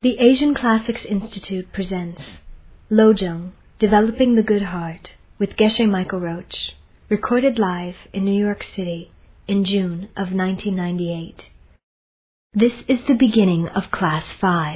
The Asian Classics Institute presents Lojong, Developing the Good Heart with Geshe Michael Roach, recorded live in New York City in June of 1998. This is the beginning of Class 5.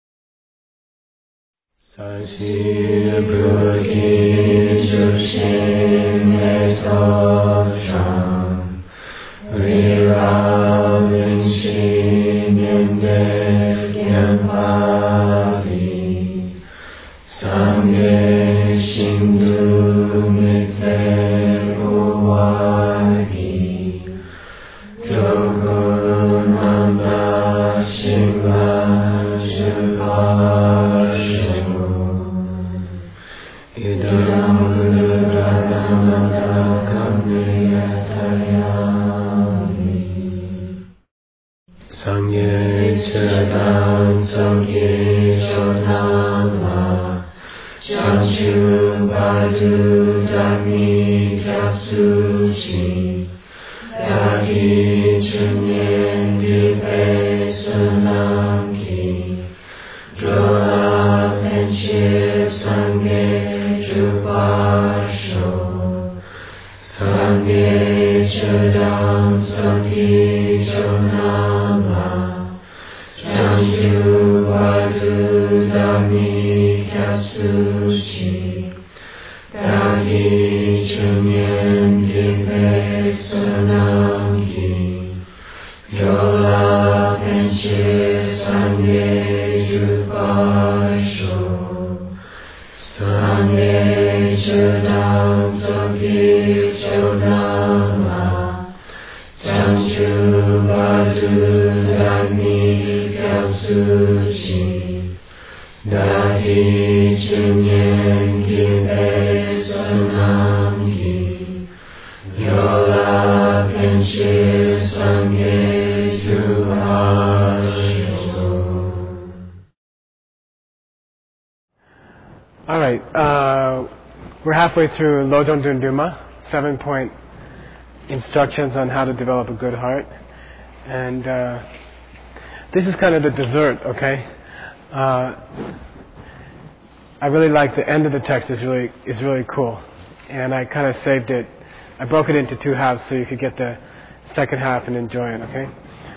We're halfway through Lojong Dunduma, 7-point instructions on how to develop a good heart. And this is kind of the dessert, okay? I really like the end of the text is really cool. And I kind of saved it. I broke it into two halves so you could get the second half and enjoy it, okay?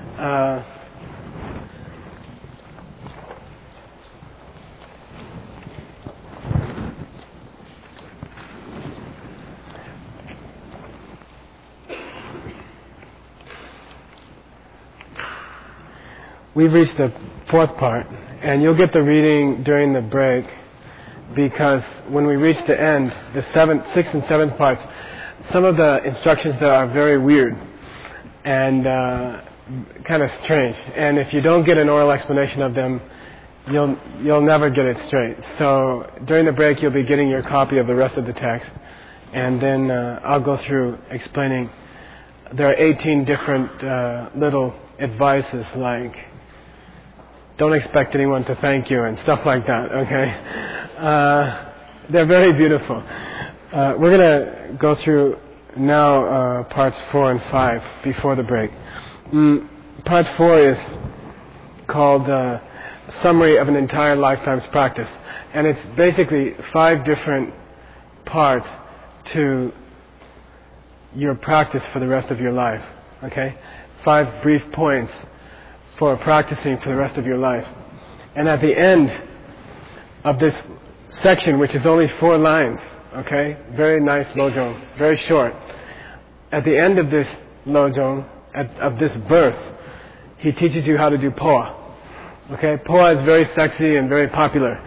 We've reached the fourth part, and you'll get the reading during the break, because when we reach the end, the sixth and seventh parts, some of the instructions there are very weird and kind of strange. And if you don't get an oral explanation of them, you'll never get it straight. So during the break, you'll be getting your copy of the rest of the text, and then I'll go through explaining. There are 18 different little advices, like don't expect anyone to thank you and stuff like that, okay? They're very beautiful. We're going to go through now parts 4 and 5 before the break. Part 4 is called Summary of an Entire Lifetime's Practice. And it's basically 5 different parts to your practice for the rest of your life, okay? 5 brief points for practicing for the rest of your life. And at the end of this section, which is only 4 lines, okay, very nice Lojong, very short. At the end of this Lojong, of this verse, he teaches you how to do Poa. Okay, Poa is very sexy and very popular.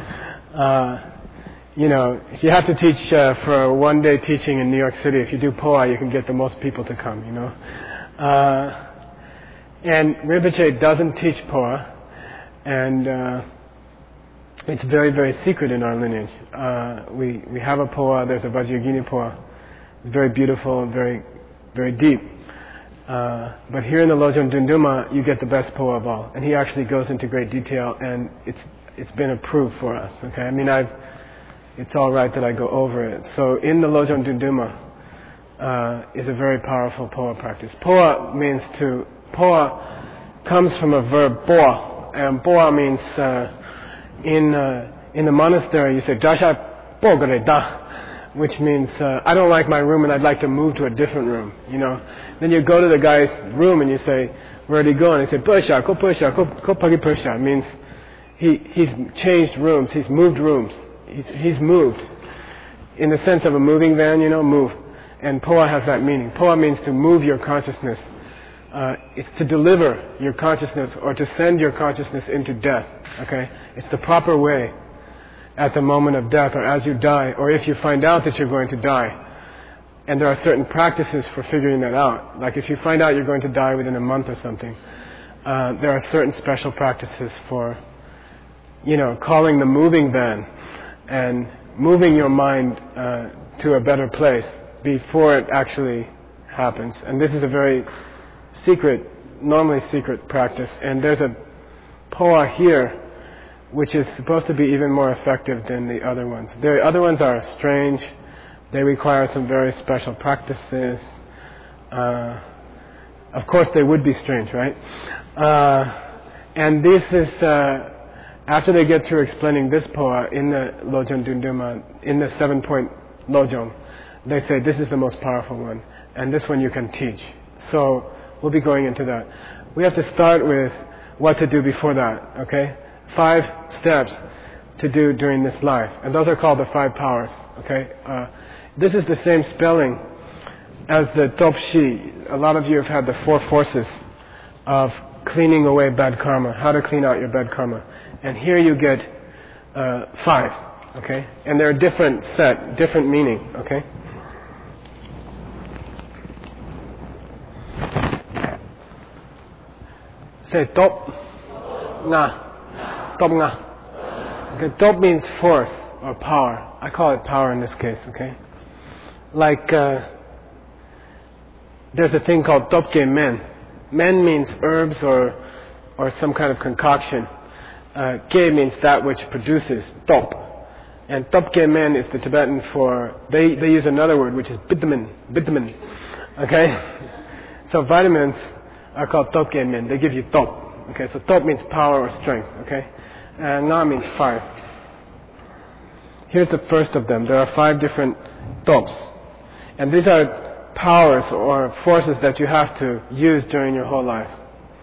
If you have to teach for a one-day teaching in New York City, if you do Poa, you can get the most people to come, And Rinpoche doesn't teach Poa, and it's very, very secret in our lineage. We have a Poa, there's a Vajrayogini Poa. It's very beautiful and very, very deep. But here in the Lojong Dunduma, you get the best Poa of all. And he actually goes into great detail, and it's been approved for us. Okay, I mean, it's all right that I go over it. So in the Lojong Dunduma is a very powerful Poa practice. Poa comes from a verb boa, and boa means in the monastery you say Dasha Pogre, which means I don't like my room and I'd like to move to a different room. Then you go to the guy's room and you say, where'd he go? And he say Persha, ko Persha, ko Pagi Persha. It means he's changed rooms, he's moved rooms, he's moved in the sense of a moving van. Move. And Poa has that meaning. Poa means to move your consciousness. It's to deliver your consciousness or to send your consciousness into death. Okay? It's the proper way at the moment of death or as you die or if you find out that you're going to die. And there are certain practices for figuring that out. Like if you find out you're going to die within a month or something, there are certain special practices for, calling the moving van and moving your mind to a better place before it actually happens. And this is a very normally secret practice. And there's a Poa here which is supposed to be even more effective than the other ones. The other ones are strange. They require some very special practices. Of course they would be strange, right? And this is, after they get through explaining this Poa in the Lojong Dunduma, in the 7-point Lojong, they say this is the most powerful one. And this one you can teach. So we'll be going into that. We have to start with what to do before that, okay? 5 steps to do during this life. And those are called the 5 powers, okay? This is the same spelling as the Topshi. A lot of you have had the 4 forces of cleaning away bad karma, how to clean out your bad karma. And here you get 5, okay? And they're different meaning, okay? Say top, nga, top nga. Okay, top means force or power. I call it power in this case, okay? Like, there's a thing called topke men. Men means herbs or some kind of concoction. Ke means that which produces, top. And topke men is the Tibetan for, they use another word which is vitamin. Okay? So vitamins are called topke men. They give you top. Okay, so top means power or strength. Okay? And nga means fire. Here's the first of them. There are 5 different tops. And these are powers or forces that you have to use during your whole life.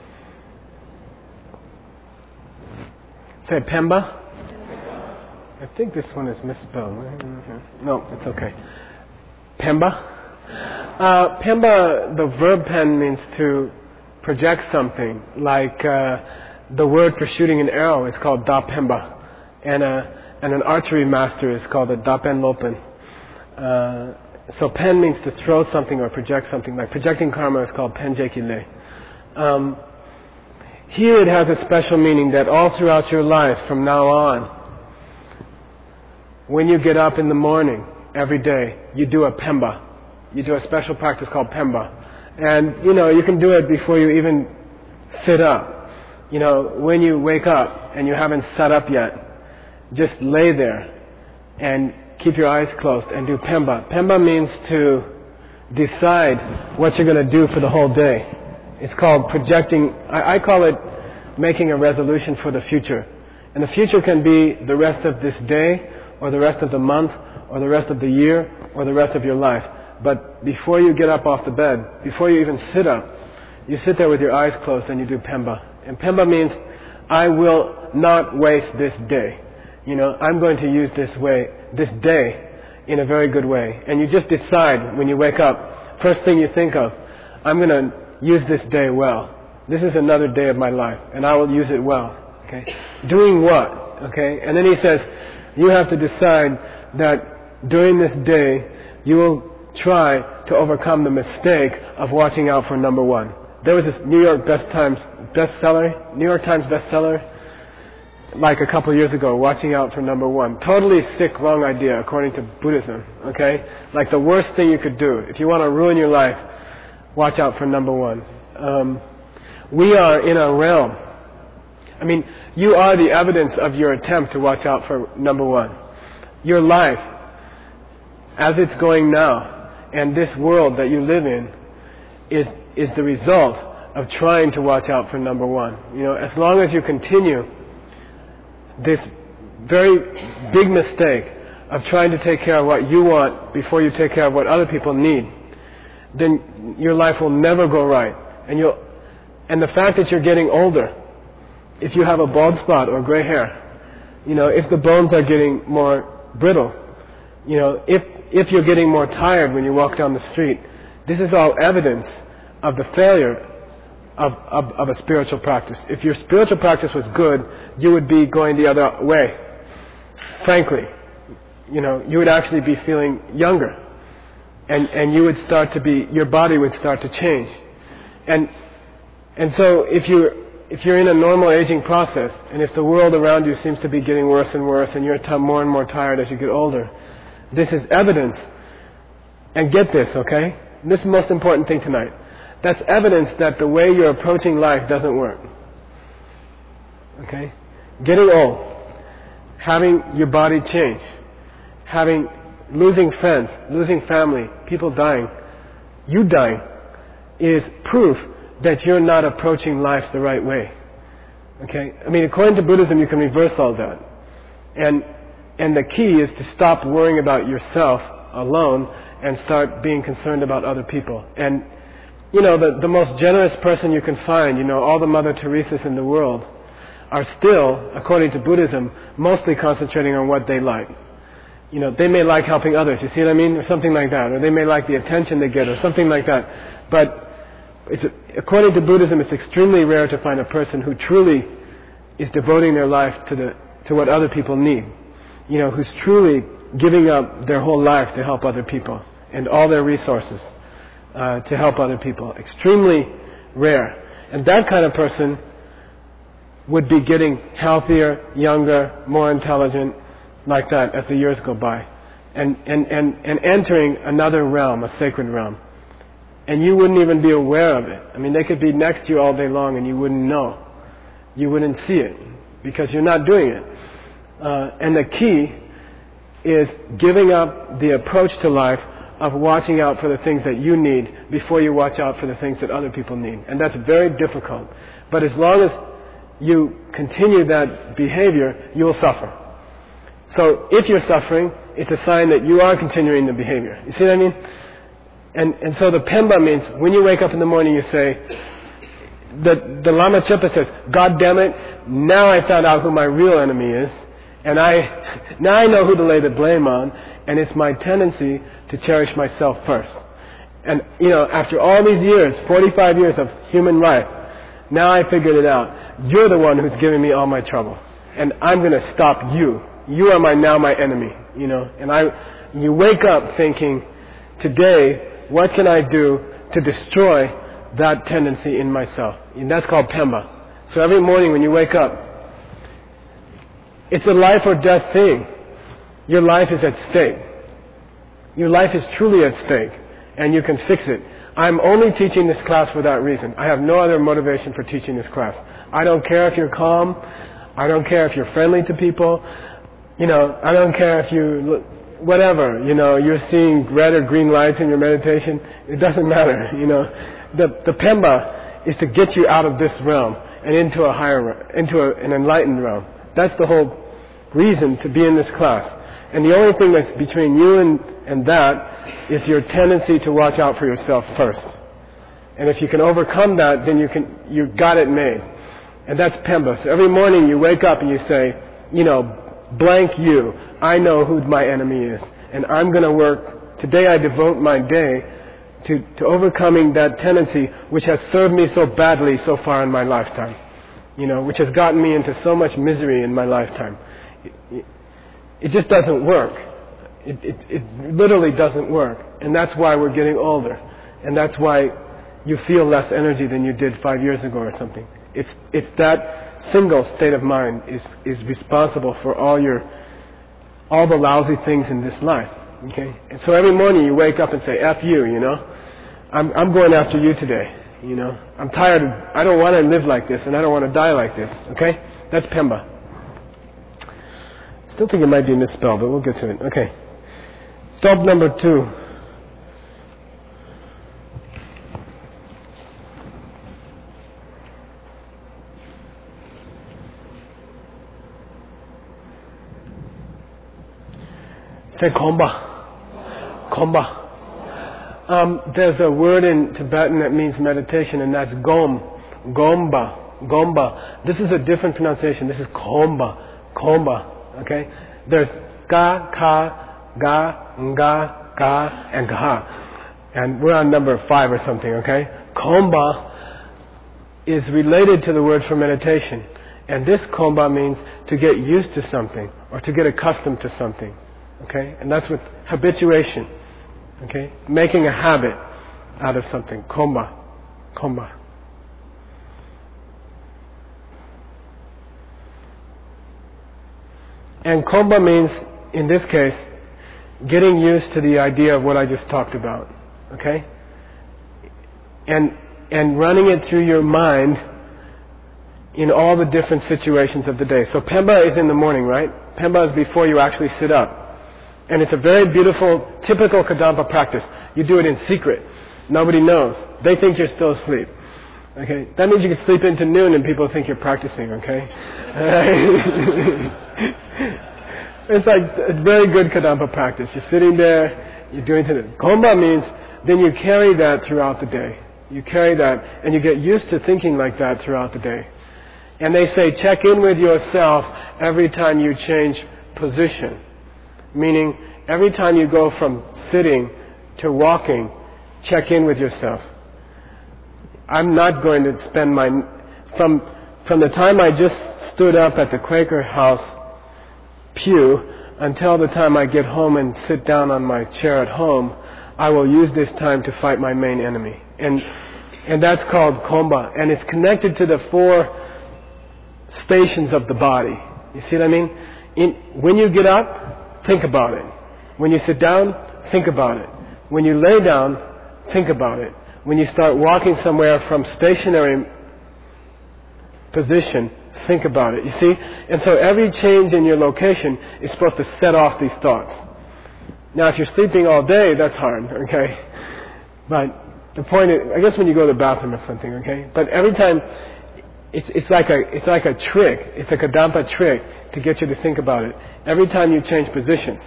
Say Pemba. I think this one is misspelled. No, it's okay. Pemba. Pemba, the verb pen means to project something. Like the word for shooting an arrow is called Da Pemba. And an archery master is called a Dapen Lopen. So pen means to throw something or project something. Like projecting karma is called penjekile. Here it has a special meaning that all throughout your life from now on, when you get up in the morning every day, you do a Pemba. You do a special practice called Pemba. And, you can do it before you even sit up. When you wake up and you haven't sat up yet, just lay there and keep your eyes closed and do Pemba. Pemba means to decide what you're going to do for the whole day. It's called projecting. I call it making a resolution for the future. And the future can be the rest of this day, or the rest of the month, or the rest of the year, or the rest of your life. But before you get up off the bed, before you even sit up, you sit there with your eyes closed and you do Pemba. And Pemba means, I will not waste this day. I'm going to use this day in a very good way. And you just decide when you wake up, first thing you think of, I'm going to use this day well. This is another day of my life, and I will use it well. Okay? Doing what? Okay? And then he says, you have to decide that during this day, you will try to overcome the mistake of watching out for number 1. There was this New York Times bestseller, like a couple years ago, watching out for number 1. Totally sick, wrong idea according to Buddhism. Okay? Like the worst thing you could do. If you want to ruin your life, watch out for number 1. We are in a realm. You are the evidence of your attempt to watch out for number 1. Your life, as it's going now, and this world that you live in, is the result of trying to watch out for number 1. As long as you continue this very big mistake of trying to take care of what you want before you take care of what other people need, then your life will never go right. And the fact that you're getting older, if you have a bald spot or gray hair, if the bones are getting more brittle, if you're getting more tired when you walk down the street, this is all evidence of the failure of a spiritual practice. If your spiritual practice was good, you would be going the other way. Frankly, you would actually be feeling younger, and you would start to be, your body would start to change. And so if you're in a normal aging process, and if the world around you seems to be getting worse and worse, and you're more and more tired as you get older, this is evidence. And get this, okay? This is the most important thing tonight. That's evidence that the way you're approaching life doesn't work. Okay? Getting old, having your body change, losing friends, losing family, people dying, you dying, is proof that you're not approaching life the right way. Okay? I mean, according to Buddhism, you can reverse all that. And the key is to stop worrying about yourself alone and start being concerned about other people. And, the most generous person you can find, all the Mother Teresas in the world are still, according to Buddhism, mostly concentrating on what they like. They may like helping others, you see what I mean? Or something like that. Or they may like the attention they get or something like that. But according to Buddhism, it's extremely rare to find a person who truly is devoting their life to what other people need. Who's truly giving up their whole life to help other people and all their resources to help other people. Extremely rare. And that kind of person would be getting healthier, younger, more intelligent, like that, as the years go by. And entering another realm, a sacred realm. And you wouldn't even be aware of it. I mean, they could be next to you all day long and you wouldn't know. You wouldn't see it because you're not doing it. And the key is giving up the approach to life of watching out for the things that you need before you watch out for the things that other people need. And that's very difficult. But as long as you continue that behavior, you will suffer. So if you're suffering, it's a sign that you are continuing the behavior. You see what I mean? And so the Pemba means when you wake up in the morning you say, the Lama Chöpa says, God damn it, now I found out who my real enemy is. And now I know who to lay the blame on, and it's my tendency to cherish myself first. And, after all these years, 45 years of human life, now I figured it out. You're the one who's giving me all my trouble. And I'm going to stop you. You are now my enemy, And you wake up thinking, today, what can I do to destroy that tendency in myself? And that's called Pemba. So every morning when you wake up, it's a life or death thing. Your life is at stake. Your life is truly at stake, and you can fix it. I'm only teaching this class for that reason. I have no other motivation for teaching this class. I don't care if you're calm. I don't care if you're friendly to people. I don't care if you, whatever, you're seeing red or green lights in your meditation. It doesn't matter, The Pemba is to get you out of this realm and into a higher, an enlightened realm. That's the whole reason to be in this class. And the only thing that's between you and that is your tendency to watch out for yourself first. And if you can overcome that, then you got it made. And that's Pemba. So every morning you wake up and you say, blank you, I know who my enemy is. And I'm going to work, today I devote my day to overcoming that tendency which has served me so badly so far in my lifetime. Which has gotten me into so much misery in my lifetime. It just doesn't work. It literally doesn't work. And that's why we're getting older. And that's why you feel less energy than you did 5 years ago or something. It's that single state of mind is responsible for all the lousy things in this life. Okay? And so every morning you wake up and say, F you, I'm going after you today. I'm tired I don't want to live like this and I don't want to die like this. Okay? That's Pemba. Still think it might be misspelled, but we'll get to it. Okay. Stop number 2. Say komba. Komba. There's a word in Tibetan that means meditation, and that's gom. Gomba. Gomba. This is a different pronunciation. This is komba. Komba. Okay? There's ga, ka, ga, nga, ga, and ga. And we're on number 5 or something, okay? Komba is related to the word for meditation. And this komba means to get used to something or to get accustomed to something. Okay? And that's with habituation. Okay? Making a habit out of something. Komba. Komba. And komba means, in this case, getting used to the idea of what I just talked about. Okay? And running it through your mind in all the different situations of the day. So Pemba is in the morning, right? Pemba is before you actually sit up. And it's a very beautiful, typical Kadampa practice. You do it in secret. Nobody knows. They think you're still asleep. Okay? That means you can sleep into noon and people think you're practicing, okay? It's like a very good Kadampa practice. You're sitting there, you're doing it. Komba means then you carry that throughout the day. You carry that and you get used to thinking like that throughout the day. And they say check in with yourself every time you change position. Meaning every time you go from sitting to walking, check in with yourself. I'm not going to spend from the time I just stood up at the Quaker house pew until the time I get home and sit down on my chair at home, I will use this time to fight my main enemy. And that's called komba. And it's connected to the 4 stations of the body. You see what I mean? When you get up, think about it. When you sit down, think about it. When you lay down, think about it. When you start walking somewhere from stationary position, think about it. You see? And so every change in your location is supposed to set off these thoughts. Now, if you're sleeping all day, that's hard, okay? But the point is, I guess when you go to the bathroom or something, okay? But every time, it's like a trick. It's a Kadampa trick to get you to think about it. Every time you change positions,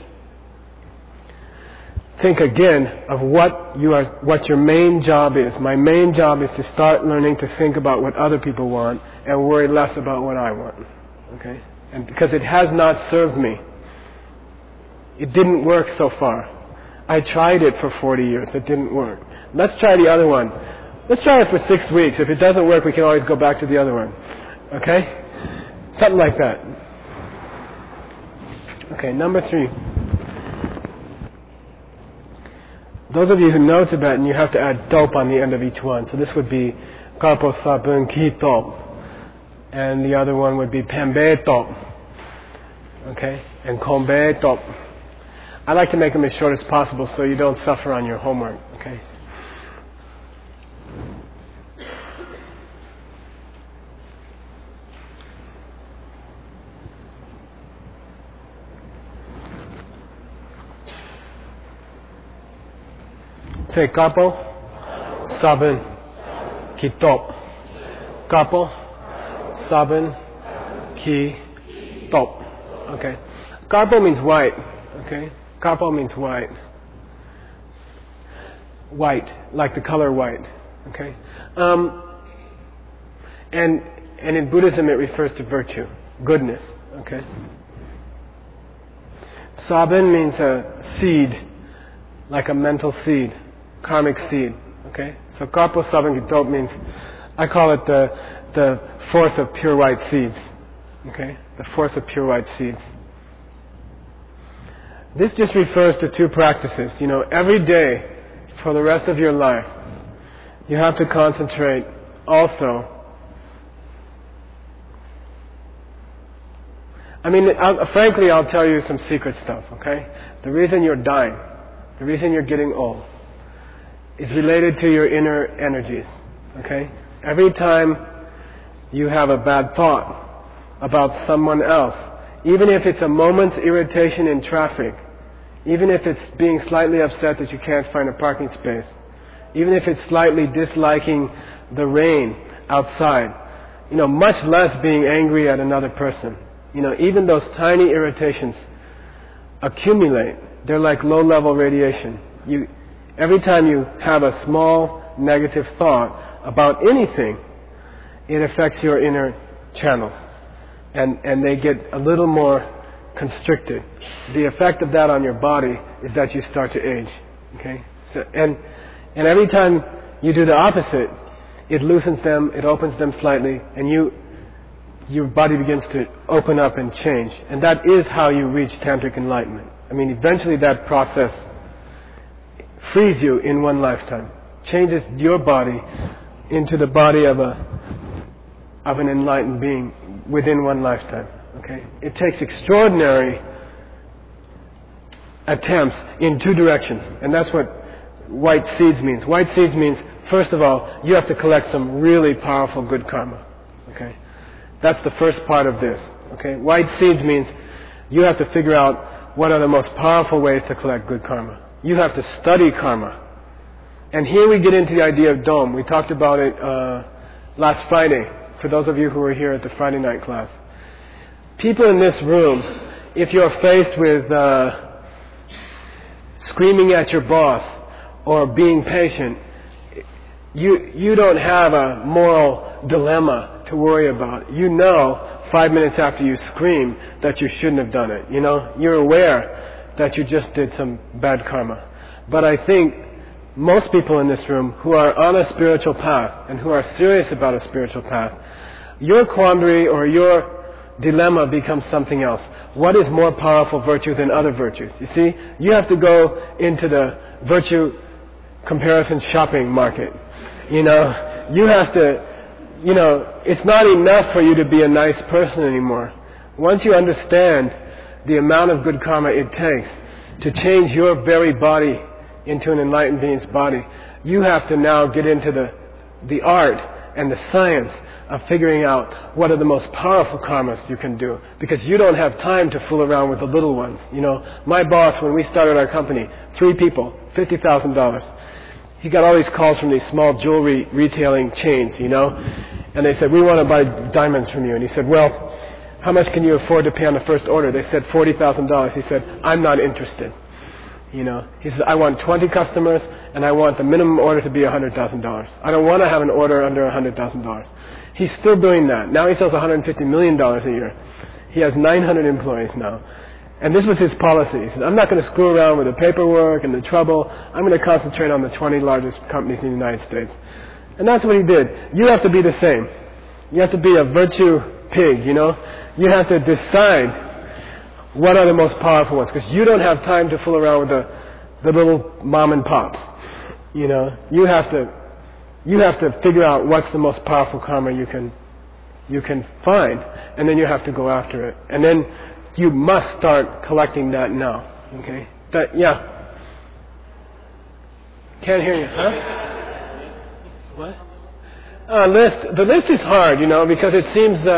think again of what your main job is. My main job is to start learning to think about what other people want and worry less about what I want. Okay? And because it has not served me. It didn't work so far. I tried it for 40 years. It didn't work. Let's try the other one. Let's try it for 6 weeks. If it doesn't work, we can always go back to the other one. Okay? Something like that. Okay, number 3. Those of you who know Tibetan, you have to add top on the end of each one. So this would be Karpo Sabun Ki Top. And the other one would be Pembe Top. Okay? And Kombe Top. I like to make them as short as possible so you don't suffer on your homework. Okay? Say Kapo, Sabun, Ki Top. Kapo, Sabun, Ki Top. Okay. Kapo means white. Okay. Kapo means white. White, like the color white. Okay. And in Buddhism it refers to virtue, goodness. Okay. Sabun means a seed, like a mental seed. Karmic seed, okay? So Karpo Sabun Ki Top means, I call it the force of pure white seeds, okay? The force of pure white seeds. This just refers to 2 practices. You know, every day for the rest of your life, you have to concentrate also. I mean, frankly, I'll tell you some secret stuff, okay? The reason you're dying, the reason you're getting old, is related to your inner energies. Okay? Every time you have a bad thought about someone else, even if it's a moment's irritation in traffic, even if it's being slightly upset that you can't find a parking space, even if it's slightly disliking the rain outside, much less being angry at another person, even those tiny irritations accumulate. They're like low-level radiation. Every time you have a small negative thought about anything, it affects your inner channels. And they get a little more constricted. The effect of that on your body is that you start to age. Okay? So, and every time you do the opposite, it loosens them, it opens them slightly, and your body begins to open up and change. And that is how you reach tantric enlightenment. I mean, eventually that process frees you in one lifetime, changes your body into the body of an enlightened being within one lifetime. Okay? It takes extraordinary attempts in two directions, and that's what white seeds means. White seeds means, first of all, you have to collect some really powerful good karma. Okay? That's the first part of this. Okay? White seeds means you have to figure out what are the most powerful ways to collect good karma. You have to study karma. And here we get into the idea of dome. We talked about it last Friday, for those of you who were here at the Friday night class. People in this room, if you're faced with screaming at your boss or being patient, you don't have a moral dilemma to worry about. You know 5 minutes after you scream that you shouldn't have done it. You know, you're aware that you just did some bad karma. But I think most people in this room who are on a spiritual path and who are serious about a spiritual path, your quandary or your dilemma becomes something else. What is more powerful virtue than other virtues? You see, you have to go into the virtue comparison shopping market. You know, you have to, you know, it's not enough for you to be a nice person anymore. Once you understand the amount of good karma it takes to change your very body into an enlightened being's body, you have to now get into the art and the science of figuring out what are the most powerful karmas you can do, because you don't have time to fool around with the little ones. You know, my boss, when we started our company, 3 people, $50,000. He got all these calls from these small jewelry retailing chains, you know, and they said, we want to buy diamonds from you. And he said, well, how much can you afford to pay on the first order? They said $40,000. He said, I'm not interested. You know, he says, I want 20 customers and I want the minimum order to be $100,000. I don't want to have an order under $100,000. He's still doing that. Now he sells $150 million a year. He has 900 employees now. And this was his policy. He said, I'm not going to screw around with the paperwork and the trouble. I'm going to concentrate on the 20 largest companies in the United States. And that's what he did. You have to be the same. You have to be a virtue pig, you know. You have to decide what are the most powerful ones, because you don't have time to fool around with the little mom and pops. You know, you have to figure out what's the most powerful karma you can find, and then you have to go after it. And then you must start collecting that now. Okay? Yeah. Can't hear you, huh? What? The list is hard, you know, because it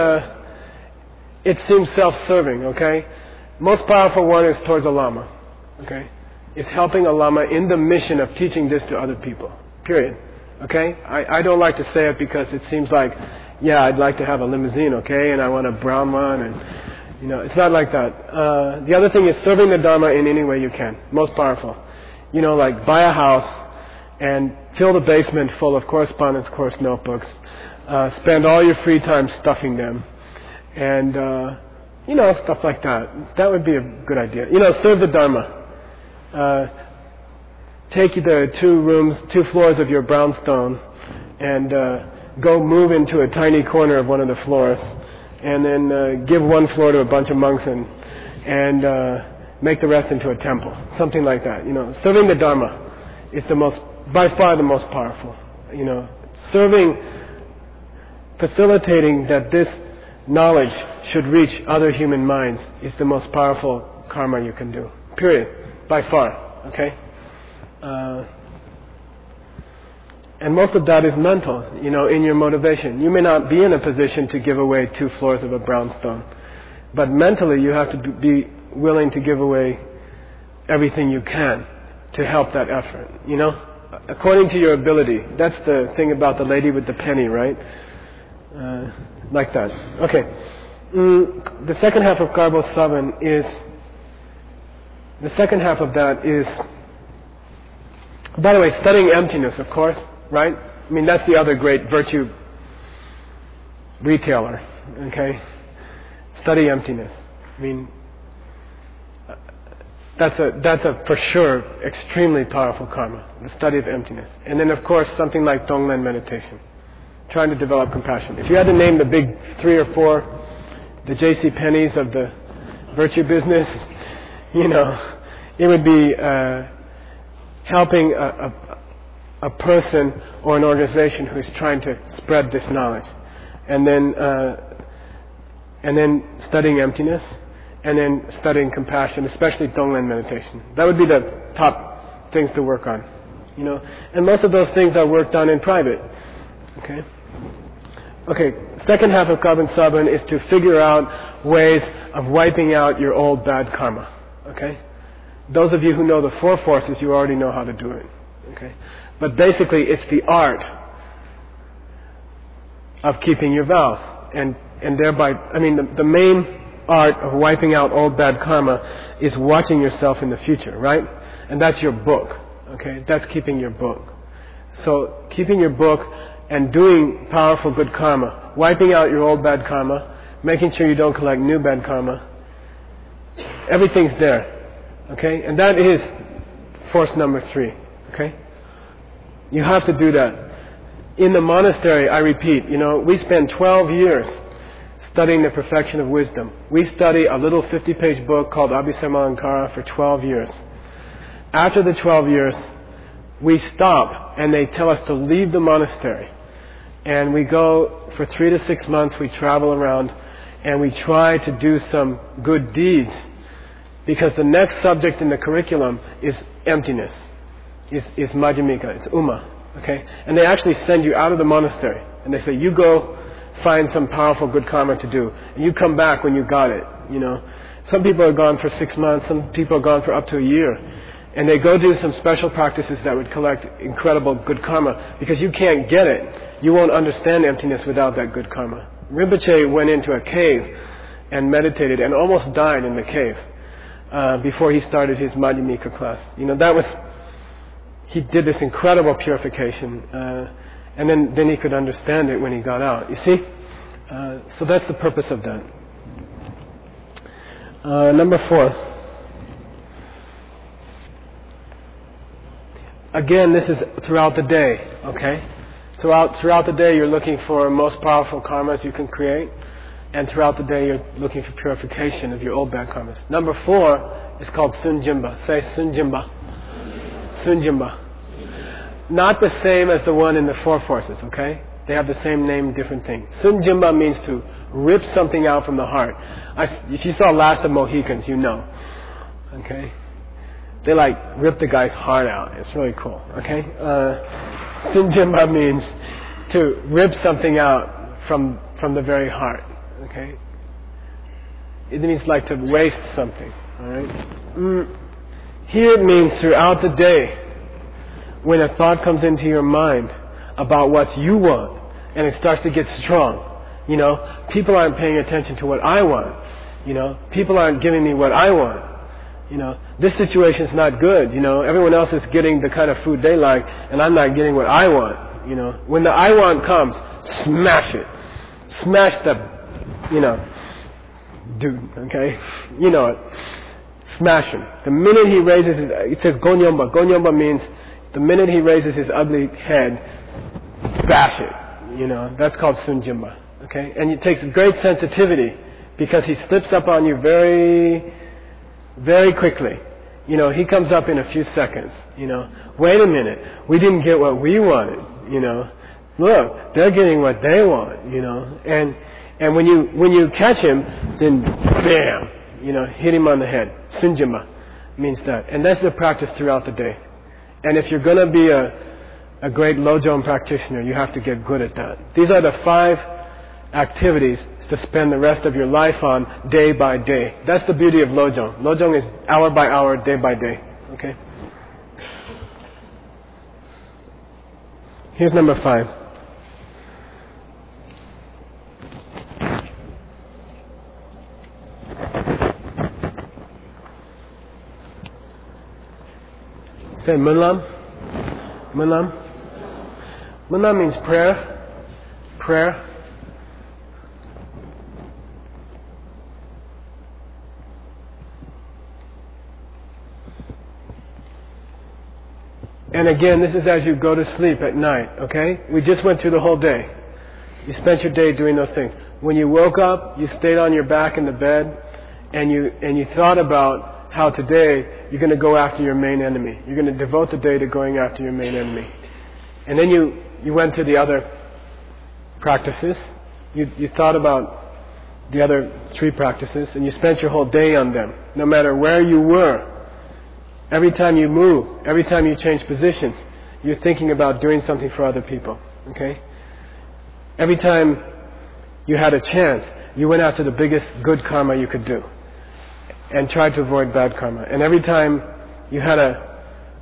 seems self-serving. Okay? Most powerful one is towards a lama. Okay? It's helping a lama in the mission of teaching this to other people. Period. Okay? I don't like to say it because it seems like, yeah, I'd like to have a limousine, okay, and I want a brown one, and, you know, it's not like that. The other thing is serving the Dharma in any way you can. Most powerful. You know, like buy a house and fill the basement full of correspondence course notebooks. Spend all your free time stuffing them. And, you know, stuff like that. That would be a good idea. You know, serve the Dharma. Take the 2 floors of your brownstone and go move into a tiny corner of one of the floors, and then give 1 floor to a bunch of monks and make the rest into a temple. Something like that. You know, serving the Dharma is by far the most powerful. You know, facilitating that this knowledge should reach other human minds is the most powerful karma you can do. Period. By far. Okay? And most of that is mental, you know, in your motivation. You may not be in a position to give away 2 floors of a brownstone, but mentally you have to be willing to give away everything you can to help that effort, you know, according to your ability. That's the thing about the lady with the penny, right? Like that. Okay. The second half of Garbo 7 is The second half of that is, by the way, studying emptiness, of course, right? I mean, that's the other great virtue retailer, okay? Study emptiness. I mean, that's a for sure extremely powerful karma, the study of emptiness. And then, of course, something like Tonglen meditation, trying to develop compassion. If you had to name the big 3 or 4, the J.C. Penney's of the virtue business, it would be helping a person or an organization who is trying to spread this knowledge, and then studying emptiness, and then studying compassion, especially Tonglen meditation. That would be the top things to work on, And most of those things are worked on in private. Okay. Second half of Carbon Sabun is to figure out ways of wiping out your old bad karma. Okay. Those of you who know the 4 forces, you already know how to do it. Okay. But basically, it's the art of keeping your vows, and thereby, the main art of wiping out old bad karma is watching yourself in the future, right? And that's your book, okay? That's keeping your book. So keeping your book and doing powerful good karma, wiping out your old bad karma, making sure you don't collect new bad karma, everything's there, okay? And that is force number 3, okay? You have to do that. In the monastery, I repeat, we spend 12 years studying the perfection of wisdom. We study a little 50-page book called Abhisamalankara for 12 years. After the 12 years, we stop and they tell us to leave the monastery. And we go for 3 to 6 months, we travel around and we try to do some good deeds, because the next subject in the curriculum is emptiness, is Majjhimika, it's Uma. Okay? And they actually send you out of the monastery and they say, you go find some powerful good karma to do, and you come back when you got it. Some people are gone for 6 months, some people are gone for up to a year, and they go do some special practices that would collect incredible good karma, because you can't get it. You won't understand emptiness without that good karma. Rinpoche went into a cave and meditated and almost died in the cave before he started his Madhyamika class. He did this incredible purification, and then he could understand it when he got out. You see? So that's the purpose of that. Number 4. Again, this is throughout the day, okay? Throughout the day, you're looking for most powerful karmas you can create, and throughout the day, you're looking for purification of your old bad karmas. Number 4 is called Sunjimba. Say Sunjimba. Sunjimba. Not the same as the one in the 4 forces, okay? They have the same name, different thing. Sunjimba means to rip something out from the heart. If you saw Last of Mohicans, you know. Okay? They rip the guy's heart out. It's really cool, okay? Sunjimba means to rip something out from the very heart, okay? It means to waste something, alright? Here it means throughout the day, when a thought comes into your mind about what you want, and it starts to get strong, people aren't paying attention to what I want, people aren't giving me what I want, this situation's not good, everyone else is getting the kind of food they like, and I'm not getting what I want, when the I want comes, smash it. Smash the, dude, okay? You know it. Smash him. The minute he raises his, it says Gonyomba. Gonyomba means the minute he raises his ugly head, bash it. That's called Sunjimba. Okay? And it takes great sensitivity, because he slips up on you very, very quickly. He comes up in a few seconds. Wait a minute. We didn't get what we wanted. Look, they're getting what they want. And when you catch him, then bam, hit him on the head. Sunjimba means that. And that's the practice throughout the day. And if you're going to be a great Lojong practitioner, you have to get good at that. These are the 5 activities to spend the rest of your life on, day by day. That's the beauty of Lojong. Lojong is hour by hour, day by day. Okay? Here's number 5. Say Munlam. Munlam. Munlam means prayer. Prayer. And again, this is as you go to sleep at night, okay? We just went through the whole day. You spent your day doing those things. When you woke up, you stayed on your back in the bed, and you thought about how today you're going to go after your main enemy. You're going to devote the day to going after your main enemy. And then you went to the other practices. You thought about the other 3 practices, and you spent your whole day on them, no matter where you were. Every time you move, every time you change positions, you're thinking about doing something for other people, okay? Every time you had a chance, you went after the biggest good karma you could do and tried to avoid bad karma. And every time you had a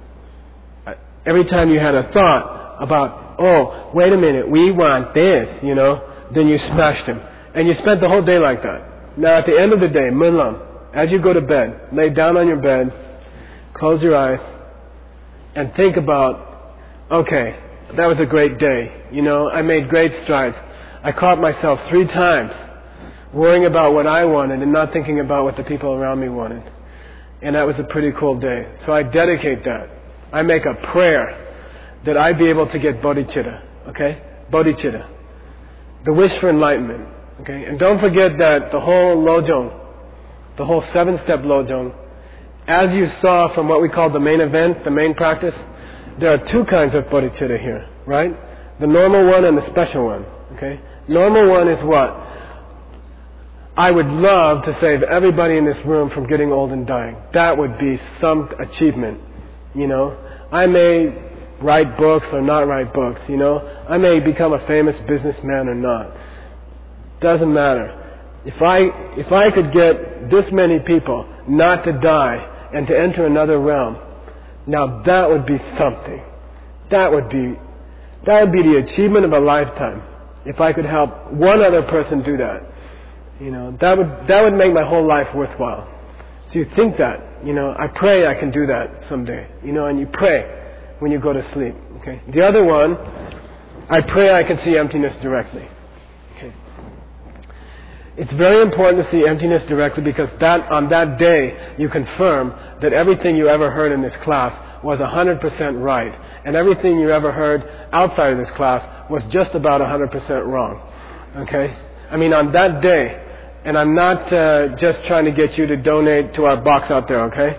thought about, oh, wait a minute, we want this, then you smashed him. And you spent the whole day like that. Now at the end of the day, Munlam, as you go to bed, lay down on your bed, close your eyes, and think about, okay, that was a great day. I made great strides. I caught myself 3 times worrying about what I wanted and not thinking about what the people around me wanted. And that was a pretty cool day. So I dedicate that. I make a prayer that I be able to get bodhicitta. Okay? Bodhicitta. The wish for enlightenment. Okay? And don't forget that the whole lojong, the whole 7-step lojong, as you saw from what we call the main event, the main practice, there are 2 kinds of bodhicitta here, right? The normal one and the special one, okay? Normal one is what? I would love to save everybody in this room from getting old and dying. That would be some achievement, I may write books or not write books, I may become a famous businessman or not. Doesn't matter. If I could get this many people not to die and to enter another realm, now that would be something. That would be the achievement of a lifetime. If I could help one other person do that, that would make my whole life worthwhile. So you think that, I pray I can do that someday, and you pray when you go to sleep. Okay. The other one, I pray I can see emptiness directly. Okay. It's very important to see emptiness directly because on that day you confirm that everything you ever heard in this class was 100% right, and everything you ever heard outside of this class was just about 100% wrong. Okay? On that day, and I'm not just trying to get you to donate to our box out there, okay?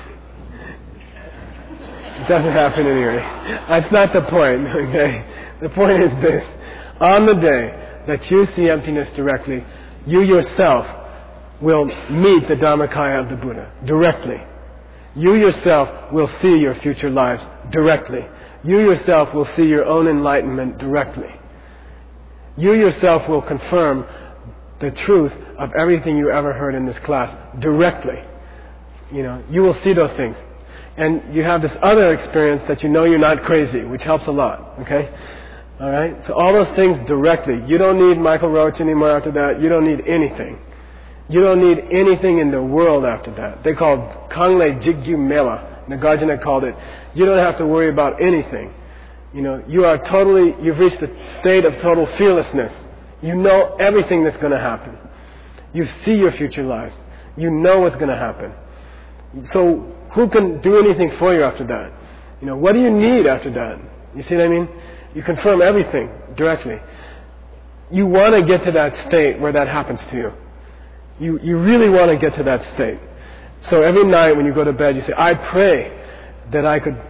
It doesn't happen anyway. That's not the point, okay? The point is this. On the day that you see emptiness directly, you yourself will meet the Dharmakaya of the Buddha directly. You yourself will see your future lives directly. You yourself will see your own enlightenment directly. You yourself will confirm the truth of everything you ever heard in this class directly. You will see those things. And you have this other experience that you're not crazy, which helps a lot, okay? All right? So all those things directly. You don't need Michael Roach anymore after that. You don't need anything. You don't need anything in the world after that. They called Kangle Jigyu Mela. Nagarjuna called it. You don't have to worry about anything. You've reached a state of total fearlessness. You know everything that's going to happen. You see your future lives. You know what's going to happen. So who can do anything for you after that? What do you need after that? You see what I mean? You confirm everything directly. You want to get to that state where that happens to you. You really want to get to that state. So every night when you go to bed, you say, I pray that I could,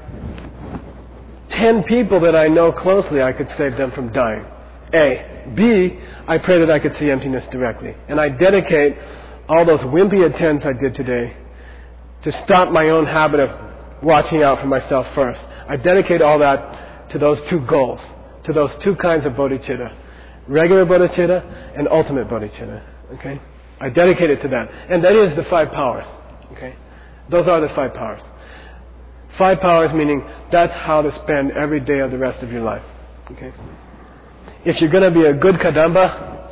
10 people that I know closely, I could save them from dying. A. B. I pray that I could see emptiness directly. And I dedicate all those wimpy attempts I did today to stop my own habit of watching out for myself first. I dedicate all that to those 2 goals, to those 2 kinds of bodhicitta. Regular bodhicitta and ultimate bodhicitta. Okay? I dedicate it to that. And that is the 5 powers. Okay? Those are the 5 powers. 5 powers meaning that's how to spend every day of the rest of your life. Okay? If you're going to be a good Kadamba,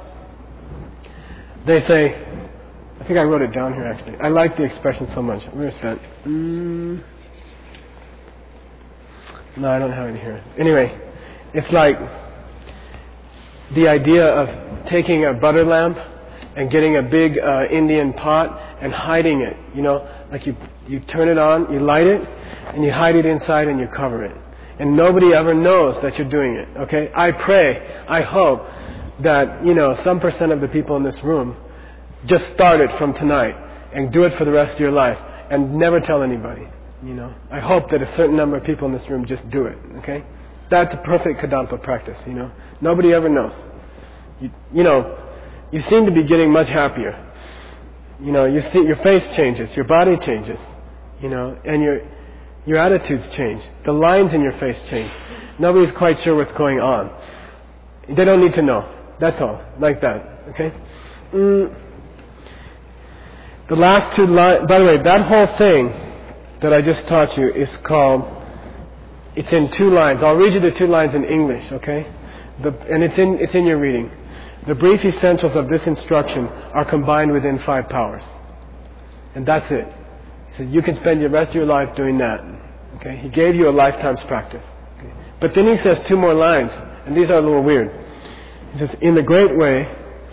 they say, I think I wrote it down here actually. I like the expression so much. Where's that? No, I don't have it here. Anyway, it's like the idea of taking a butter lamp and getting a big Indian pot and hiding it. You know, like you turn it on, you light it, and you hide it inside and you cover it. And nobody ever knows that you're doing it, okay? I pray, I hope that, some percent of the people in this room just start it from tonight and do it for the rest of your life and never tell anybody, I hope that a certain number of people in this room just do it, okay? That's a perfect Kadampa practice, Nobody ever knows. You seem to be getting much happier. You see your face changes, your body changes, and your attitudes change. The lines in your face change. Nobody's quite sure what's going on. They don't need to know. That's all. Like that. Okay? The last two lines... By the way, that whole thing that I just taught you is called... It's in 2 lines. I'll read you the 2 lines in English, okay? And it's in your reading. The brief essentials of this instruction are combined within 5 powers. And that's it. He said, you can spend the rest of your life doing that. Okay? He gave you a lifetime's practice. Okay? But then he says 2 more lines, and these are a little weird. He says, in the great way,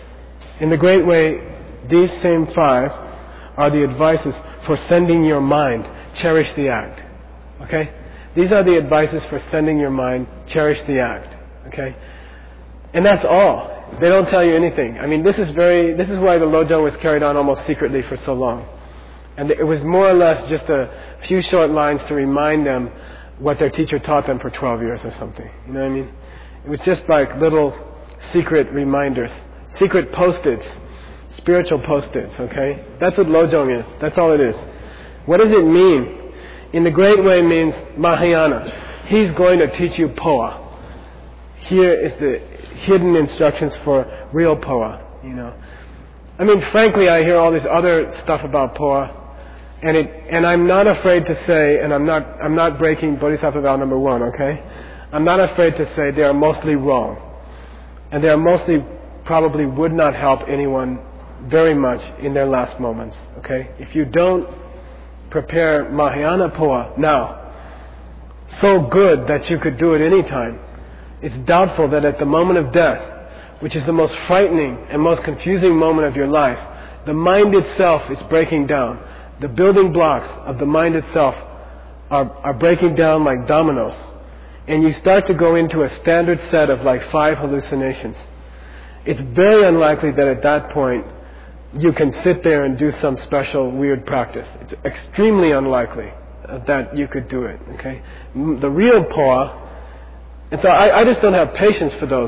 these same 5 are the advices for sending your mind, cherish the act. Okay? These are the advices for sending your mind, cherish the act. Okay? And that's all. They don't tell you anything. I mean, this is why the Lojong was carried on almost secretly for so long. And it was more or less just a few short lines to remind them what their teacher taught them for 12 years or something. You know what I mean? It was just like little secret reminders, secret post-its, spiritual post-its, okay? That's what Lojong is. That's all it is. What does it mean? In the great way means Mahayana. He's going to teach you Poa. Here is the hidden instructions for real Poa, I mean, frankly, I hear all this other stuff about Poa, and I'm not afraid to say, and I'm not breaking Bodhisattva vow number 1, okay? I'm not afraid to say they are mostly wrong. And they are mostly probably would not help anyone very much in their last moments, okay? If you don't prepare Mahayana Poa now, so good that you could do it any time, it's doubtful that at the moment of death, which is the most frightening and most confusing moment of your life, the mind itself is breaking down. The building blocks of the mind itself are breaking down like dominoes. And you start to go into a standard set of like 5 hallucinations. It's very unlikely that at that point you can sit there and do some special weird practice. It's extremely unlikely that you could do it, okay? The real Poa... And so I just don't have patience for those.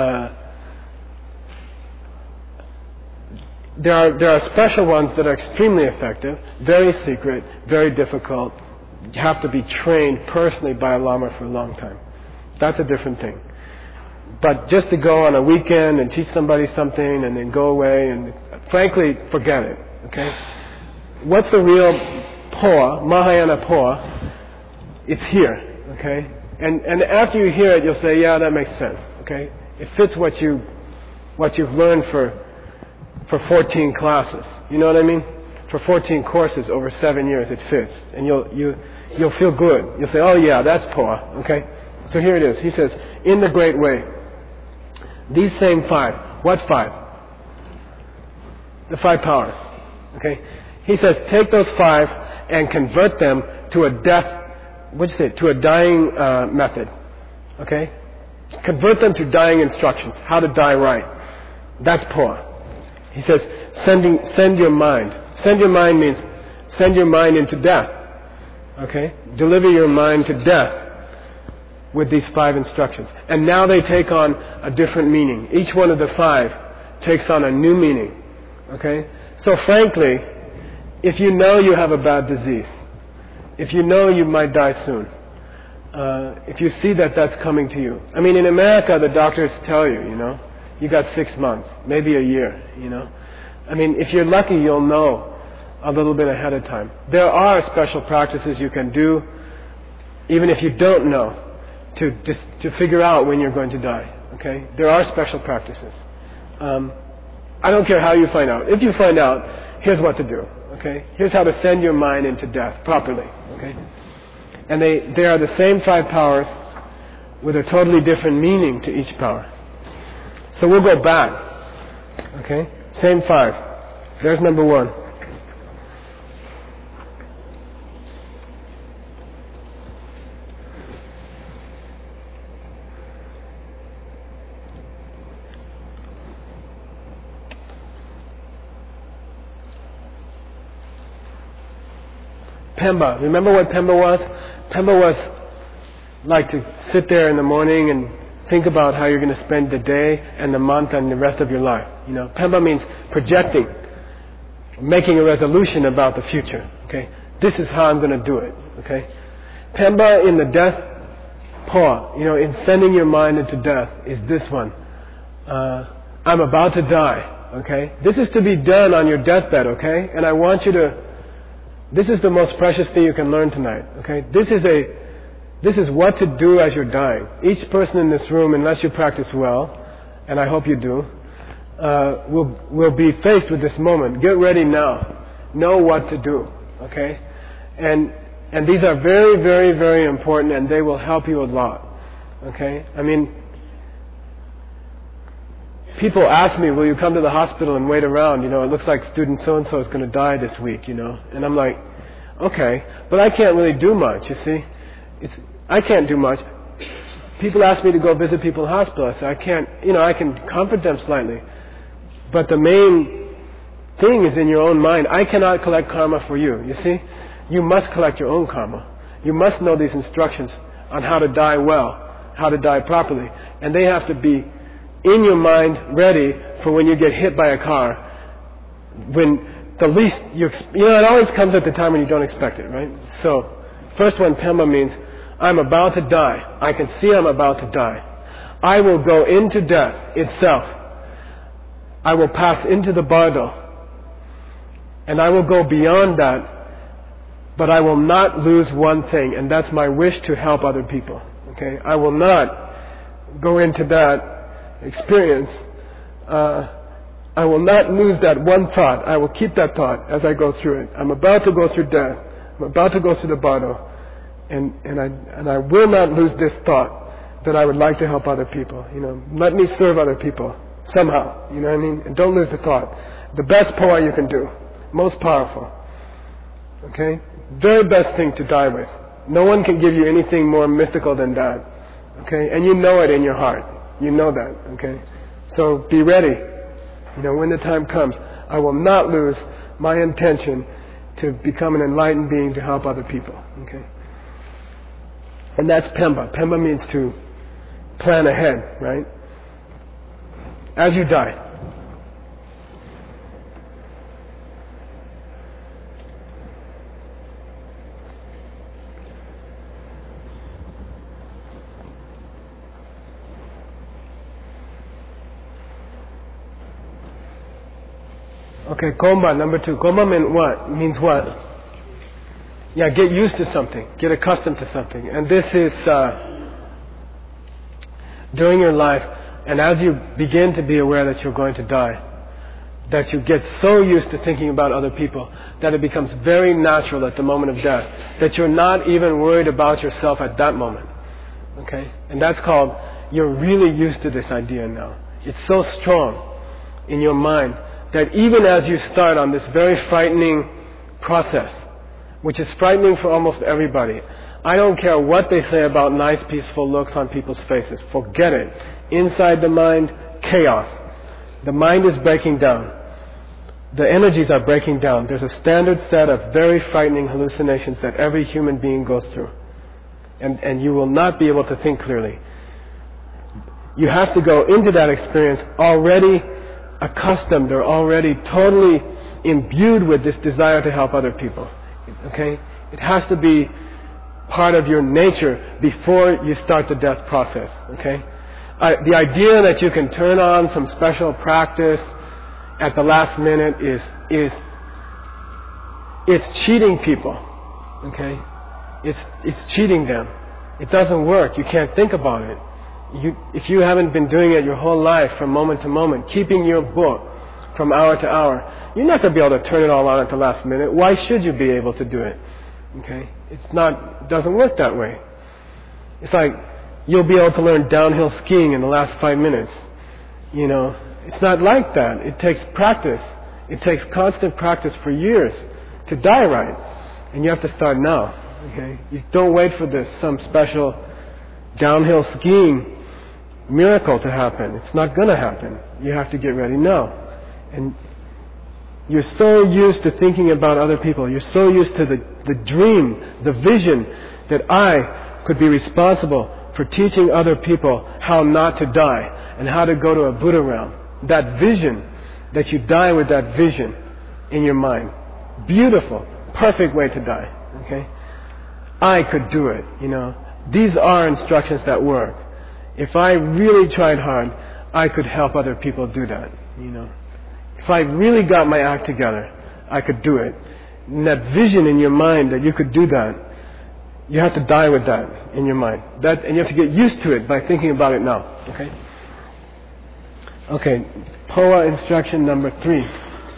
There are special ones that are extremely effective, very secret, very difficult. You have to be trained personally by a Lama for a long time. That's a different thing. But just to go on a weekend and teach somebody something and then go away and frankly, forget it. Okay? What's the real Poa, Mahayana Poa? It's here. Okay? And after you hear it, you'll say, yeah, that makes sense. Okay? It fits what you've learned for 14 classes. You know what I mean? For 14 courses over 7 years, it fits. And you'll feel good. You'll say, oh yeah, that's Poa. Okay? So here it is. He says, in the great way, these same 5. What 5? The 5 powers. Okay? He says, take those 5 and convert them to a to a dying method. Okay? Convert them to dying instructions. How to die right. That's Poa. He says, send your mind. Send your mind means send your mind into death. Okay? Deliver your mind to death with these 5 instructions. And now they take on a different meaning. Each one of the 5 takes on a new meaning. Okay? So frankly, if you know you have a bad disease, if you know you might die soon, if you see that that's coming to you. I mean, in America, the doctors tell you, you got 6 months, maybe a year, I mean, if you're lucky, you'll know a little bit ahead of time. There are special practices you can do, even if you don't know, to figure out when you're going to die. Okay? There are special practices. I don't care how you find out. If you find out, here's what to do. Okay? Here's how to send your mind into death properly. Okay? And they are the same 5 powers with a totally different meaning to each power. So we'll go back. Okay? Same 5. There's number 1. Pemba. Remember what Pemba was? Pemba was like to sit there in the morning and think about how you're going to spend the day and the month and the rest of your life. You know, Pemba means projecting, making a resolution about the future. Okay, this is how I'm going to do it. Okay, Pemba in the death paw, you know, in sending your mind into death is this one. I'm about to die. Okay, this is to be done on your deathbed. Okay, and I want you to. This is the most precious thing you can learn tonight. Okay, this is what to do as you're dying. Each person in this room, unless you practice well, and I hope you do, will be faced with this moment. Get ready now. Know what to do. Okay, and these are very, very, very important, and they will help you a lot. Okay, I mean, people ask me, will you come to the hospital and wait around? You know, it looks like student so-and-so is going to die this week, you know. And I'm like, okay, but I can't really do much, you see. I can't do much. People ask me to go visit people in hospitals. I can't, you know, I can comfort them slightly. But the main thing is in your own mind. I cannot collect karma for you, you see. You must collect your own karma. You must know these instructions on how to die well, how to die properly. And they have to be in your mind, ready for when you get hit by a car. When the least you know, it always comes at the time when you don't expect it, right? So, first one, Pemba, means I'm about to die. I can see I'm about to die. I will go into death itself. I will pass into the bardo, and I will go beyond that. But I will not lose one thing, and that's my wish to help other people. Okay, I will not go into that experience. I will not lose that one thought. I will keep that thought as I go through it. I'm about to go through death. I'm about to go through the bardo, and I will not lose this thought that I would like to help other people. You know, let me serve other people somehow. You know what I mean? And don't lose the thought. The best power you can do, most powerful. Okay, very best thing to die with. No one can give you anything more mystical than that. Okay, and you know it in your heart. You know that, okay? So be ready. You know, when the time comes, I will not lose my intention to become an enlightened being to help other people, okay? And that's Pemba. Pemba means to plan ahead, right? As you die. Okay, Komba, number 2. Komba means what? Yeah, get used to something. Get accustomed to something. And this is during your life, and as you begin to be aware that you're going to die, that you get so used to thinking about other people that it becomes very natural at the moment of death, that you're not even worried about yourself at that moment. Okay? And that's called, you're really used to this idea now. It's so strong in your mind that even as you start on this very frightening process, which is frightening for almost everybody, I don't care what they say about nice, peaceful looks on people's faces. Forget it. Inside the mind, chaos. The mind is breaking down. The energies are breaking down. There's a standard set of very frightening hallucinations that every human being goes through. And you will not be able to think clearly. You have to go into that experience already accustomed or already totally imbued with this desire to help other people. Okay? It has to be part of your nature before you start the death process. Okay? The idea that you can turn on some special practice at the last minute it's cheating people. Okay? It's cheating them. It doesn't work. You can't think about it. If you haven't been doing it your whole life from moment to moment, keeping your book from hour to hour, you're not going to be able to turn it all on at the last minute. Why should you be able to do it? Okay? It doesn't work that way. It's like you'll be able to learn downhill skiing in the last 5 minutes. It's not like that. It takes practice. It takes constant practice for years to die right. And you have to start now. Okay? You don't wait for some special downhill skiing miracle to happen. It's not going to happen. You have to get ready now. And you're so used to thinking about other people. You're so used to the dream, the vision that I could be responsible for teaching other people how not to die and how to go to a Buddha realm. That vision, that you die with that vision in your mind. Beautiful, perfect way to die. Okay? I could do it, These are instructions that work. If I really tried hard, I could help other people do that, If I really got my act together, I could do it. And that vision in your mind that you could do that, you have to die with that in your mind. And you have to get used to it by thinking about it now. Okay? Okay, POA instruction number 3.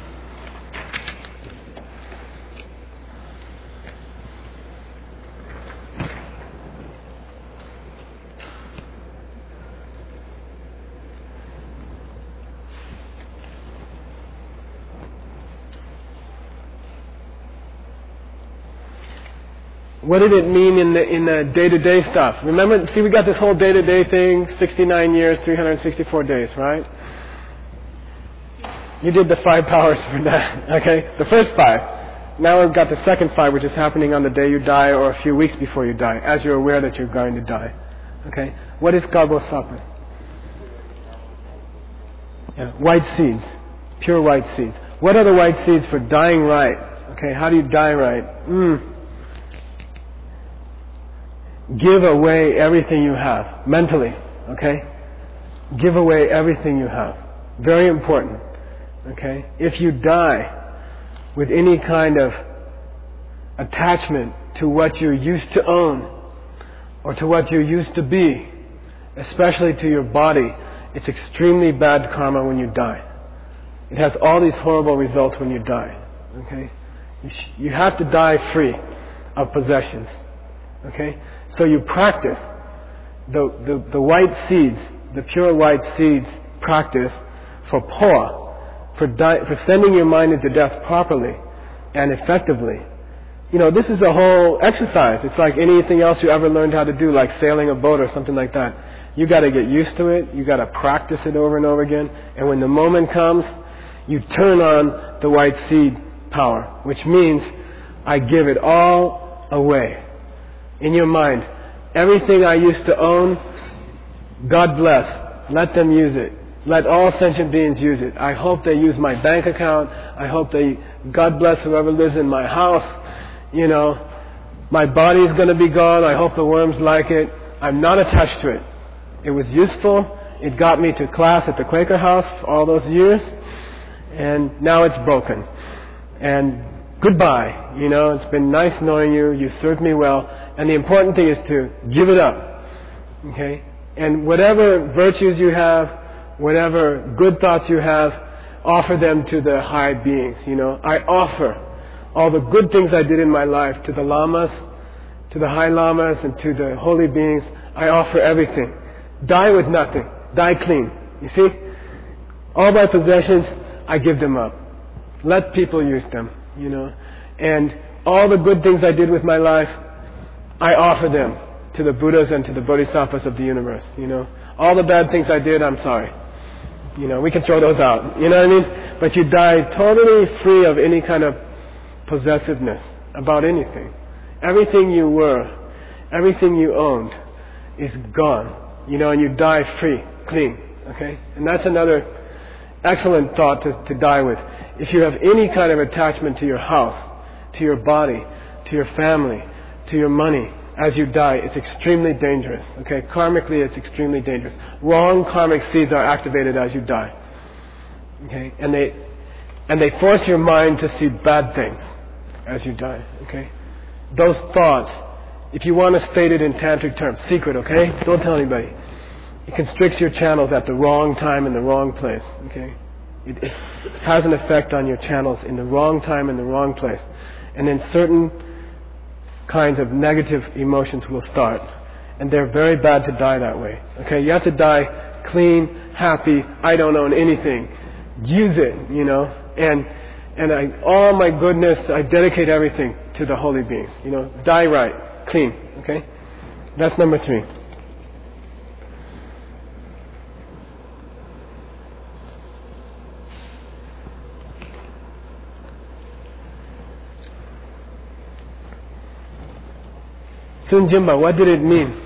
What did it mean in the day-to-day stuff? Remember, we got this whole day-to-day thing, 69 years, 364 days, right? You did the 5 powers for that, okay? The first 5. Now we've got the second 5, which is happening on the day you die or a few weeks before you die, as you're aware that you're going to die, okay? What is Garbo Sapa? Yeah, white seeds, pure white seeds. What are the white seeds for dying right? Okay, how do you die right? Give away everything you have, mentally, okay? Give away everything you have. Very important, okay? If you die with any kind of attachment to what you used to own or to what you used to be, especially to your body, it's extremely bad karma when you die. It has all these horrible results when you die, okay? You have to die free of possessions. Okay, so you practice the white seeds, the pure white seeds practice for POA, for sending your mind into death properly and effectively. This is a whole exercise. It's like anything else you ever learned how to do, like sailing a boat or something like that. You got to get used to it. You got to practice it over and over again. And when the moment comes, you turn on the white seed power, which means I give it all away. In your mind, everything I used to own, God bless. Let them use it. Let all sentient beings use it. I hope they use my bank account. I hope God bless whoever lives in my house. My body is going to be gone. I hope the worms like it. I'm not attached to it. It was useful. It got me to class at the Quaker House for all those years. And now it's broken. And goodbye. It's been nice knowing you. You served me well. And the important thing is to give it up. Okay? And whatever virtues you have, whatever good thoughts you have, offer them to the high beings. I offer all the good things I did in my life to the lamas, to the high lamas, and to the holy beings. I offer everything. Die with nothing. Die clean. You see? All my possessions, I give them up. Let people use them. And all the good things I did with my life, I offer them to the Buddhas and to the Bodhisattvas of the universe. All the bad things I did, I'm sorry. We can throw those out. You know what I mean? But you die totally free of any kind of possessiveness about anything. Everything you were, everything you owned is gone. And you die free, clean. Okay? And that's another excellent thought to die with. If you have any kind of attachment to your house, to your body, to your family, to your money, as you die, it's extremely dangerous. Okay? Karmically, it's extremely dangerous. Wrong karmic seeds are activated as you die. Okay? And they force your mind to see bad things as you die. Okay? Those thoughts, if you want to state it in tantric terms, secret, okay? Don't tell anybody. It constricts your channels at the wrong time in the wrong place. Okay? It has an effect on your channels in the wrong time in the wrong place. And then certain kinds of negative emotions will start. And they're very bad to die that way. Okay, you have to die clean, happy, I don't own anything. Use it, and all my goodness, I dedicate everything to the holy beings. Die right, clean. Okay, that's number 3. Sunjimba, what did it mean?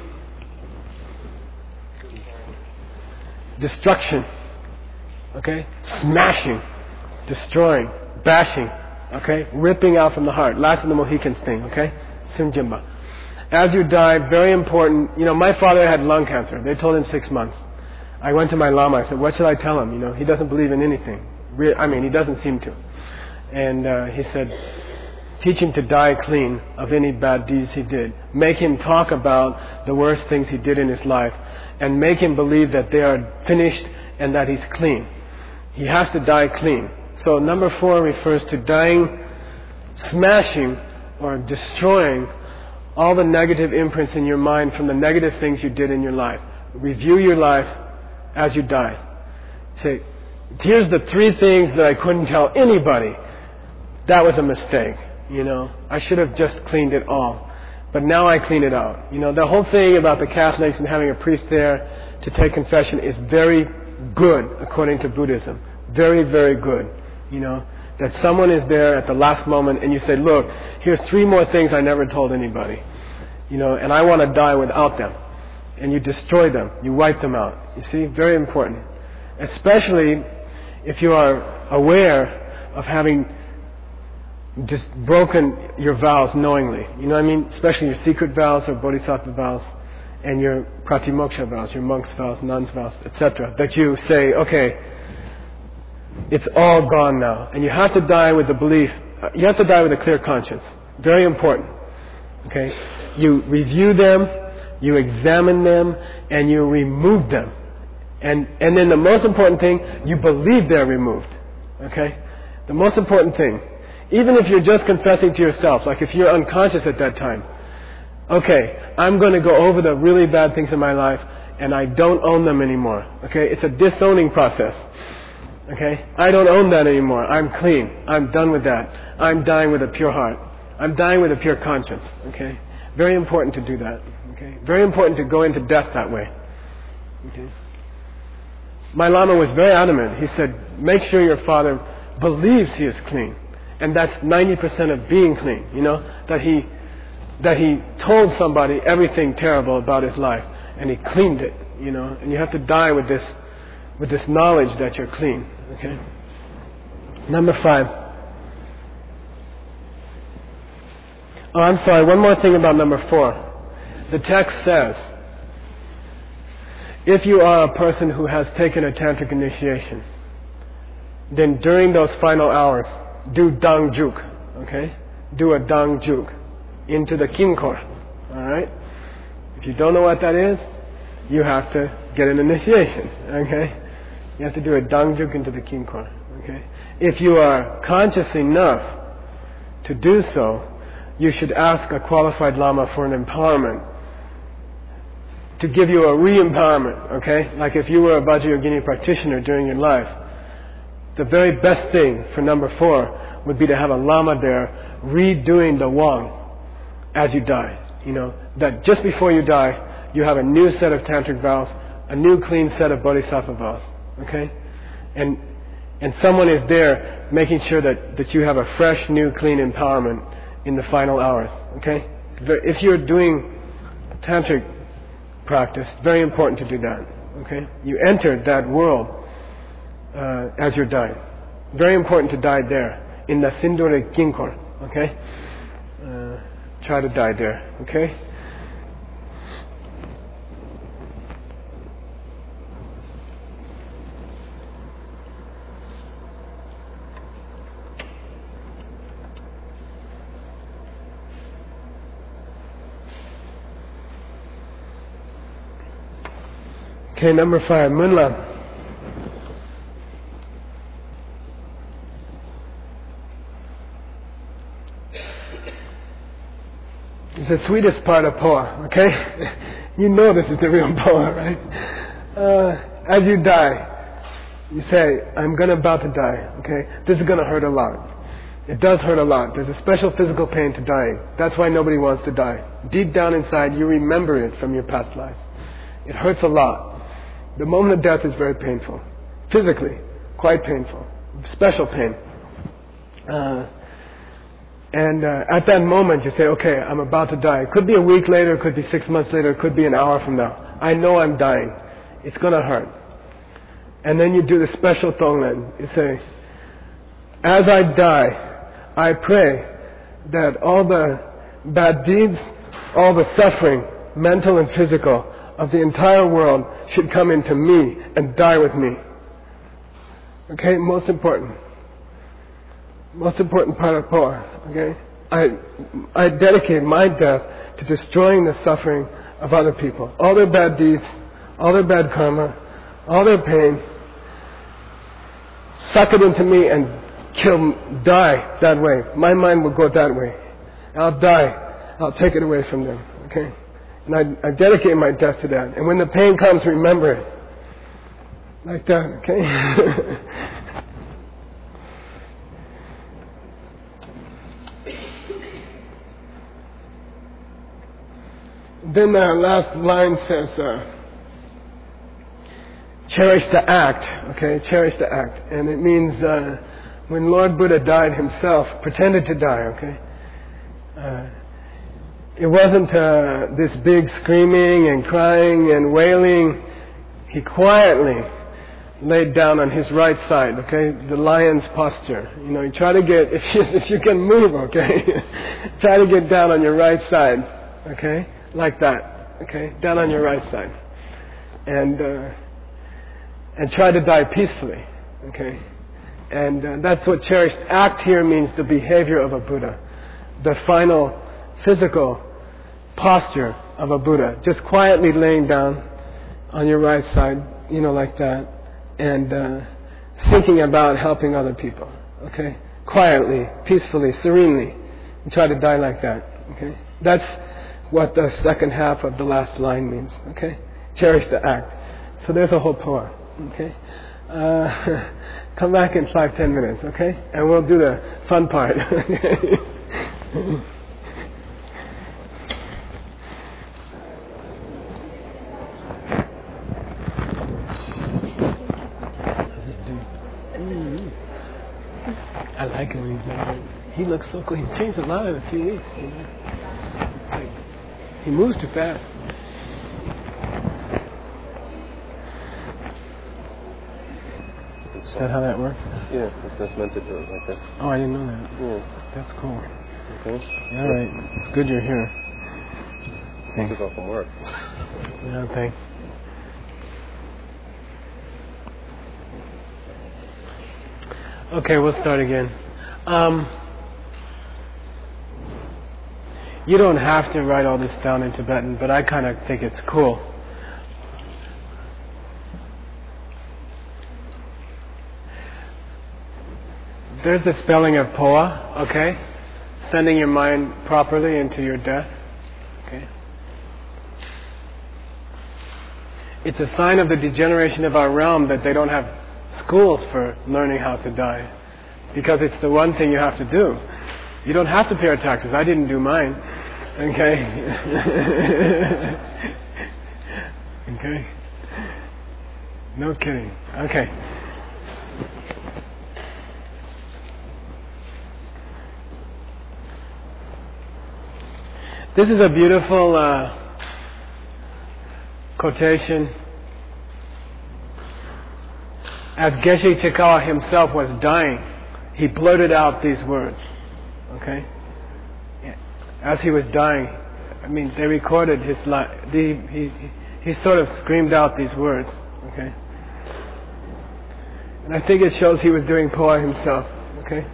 Destruction. Okay? Smashing. Destroying. Bashing. Okay? Ripping out from the heart. Last of the Mohicans thing. Okay? Sunjimba. As you die, very important. My father had lung cancer. They told him 6 months. I went to my Lama. I said, what should I tell him? He doesn't believe in anything. He doesn't seem to. And he said, teach him to die clean of any bad deeds he did. Make him talk about the worst things he did in his life. And make him believe that they are finished and that he's clean. He has to die clean. So number 4 refers to dying, smashing or destroying all the negative imprints in your mind from the negative things you did in your life. Review your life as you die. Say, here's the 3 things that I couldn't tell anybody. That was a mistake. I should have just cleaned it all. But now I clean it out. The whole thing about the calf snakes and having a priest there to take confession is very good according to Buddhism. Very, very good. That someone is there at the last moment and you say, look, here's 3 more things I never told anybody. And I want to die without them. And you destroy them. You wipe them out. You see? Very important. Especially if you are aware of having just broken your vows knowingly. Especially your secret vows or bodhisattva vows and your pratimoksha vows, your monk's vows, nun's vows, etc. That you say, okay, it's all gone now. And you have to die with the belief, you have to die with a clear conscience. Very important. Okay? You review them, you examine them, and you remove them. And then the most important thing, you believe they're removed. Okay? The most important thing. Even if you're just confessing to yourself, like if you're unconscious at that time, okay, I'm going to go over the really bad things in my life and I don't own them anymore. Okay, it's a disowning process. Okay, I don't own that anymore. I'm clean. I'm done with that. I'm dying with a pure heart. I'm dying with a pure conscience. Okay, very important to do that. Okay, very important to go into death that way. Okay, my Lama was very adamant. He said, make sure your father believes he is clean. And that's 90% of being clean, that he told somebody everything terrible about his life and he cleaned it, and you have to die with this knowledge that you're clean. Okay? Number 5. Oh, I'm sorry, one more thing about number 4. The text says, if you are a person who has taken a tantric initiation, then during those final hours, do dang juk, okay? Do a dang juk into the kinkor, alright? If you don't know what that is, you have to get an initiation, okay? You have to do a dang juk into the kinkor, okay? If you are conscious enough to do so, you should ask a qualified Lama for an empowerment, to give you a re-empowerment, okay? Like if you were a Vajrayogini practitioner during your life, the very best thing for number 4 would be to have a Lama there redoing the Wang as you die. That just before you die, you have a new set of tantric vows, a new clean set of bodhisattva vows. Okay? And someone is there making sure that you have a fresh, new, clean empowerment in the final hours. Okay? If you're doing tantric practice, very important to do that. Okay? You enter that world as you're dying. Very important to die there, in the Sindore Kinkor. Okay? Try to die there. Okay? Okay, number 5, Munla. It's the sweetest part of Poa, okay? You know this is the real Poa, right? As you die, you say, I'm about to die, okay? This is going to hurt a lot. It does hurt a lot. There's a special physical pain to dying. That's why nobody wants to die. Deep down inside, you remember it from your past lives. It hurts a lot. The moment of death is very painful. Physically, quite painful. Special pain. And at that moment, you say, okay, I'm about to die. It could be a week later, it could be 6 months later, it could be an hour from now. I know I'm dying. It's going to hurt. And then you do the special tonglen. You say, as I die, I pray that all the bad deeds, all the suffering, mental and physical, of the entire world should come into me and die with me. Okay, most important. Most important part of Poa, okay? I dedicate my death to destroying the suffering of other people. All their bad deeds, all their bad karma, all their pain. Suck it into me and die that way. My mind will go that way. I'll die. I'll take it away from them, okay? And I dedicate my death to that. And when the pain comes, remember it. Like that, okay? Then the last line says, cherish the act, okay? Cherish the act. And it means when Lord Buddha died himself, pretended to die, okay? It wasn't this big screaming and crying and wailing. He quietly laid down on his right side, okay? The lion's posture. You know, you try to get, if you can move, okay? Try to get down on your right side, okay? Like that, okay? Down on your right side. And try to die peacefully, okay? And that's what cherished act here means, the behavior of a Buddha. The final physical posture of a Buddha. Just quietly laying down on your right side, you know, like that. And thinking about helping other people, okay? Quietly, peacefully, serenely. And try to die like that, okay? That's what the second half of the last line means, okay? Cherish the act. So there's a whole Poa, okay? Come back in 5-10 minutes, okay? And we'll do the fun part. I like him when he's not. He looks so cool. He's changed a lot in a few weeks. You know? Like, he moves too fast. Is that how that works? Yeah, that's meant to do it like this. Oh, I didn't know that. Yeah. That's cool. Okay. All right. It's good you're here. Thanks. Took off from work. Yeah, thanks. Okay, we'll start again. You don't have to write all this down in Tibetan, but I kind of think it's cool. There's the spelling of Poa, okay? Sending your mind properly into your death, okay? It's a sign of the degeneration of our realm that they don't have schools for learning how to die, because it's the one thing you have to do. You don't have to pay your taxes. I didn't do mine, okay? Okay? No kidding. Okay. This is a beautiful quotation. As Geshe Chikawa himself was dying, he blurted out these words. Okay? As he was dying, I mean, they recorded his life. He sort of screamed out these words. Okay? And I think it shows he was doing Poa himself. Okay?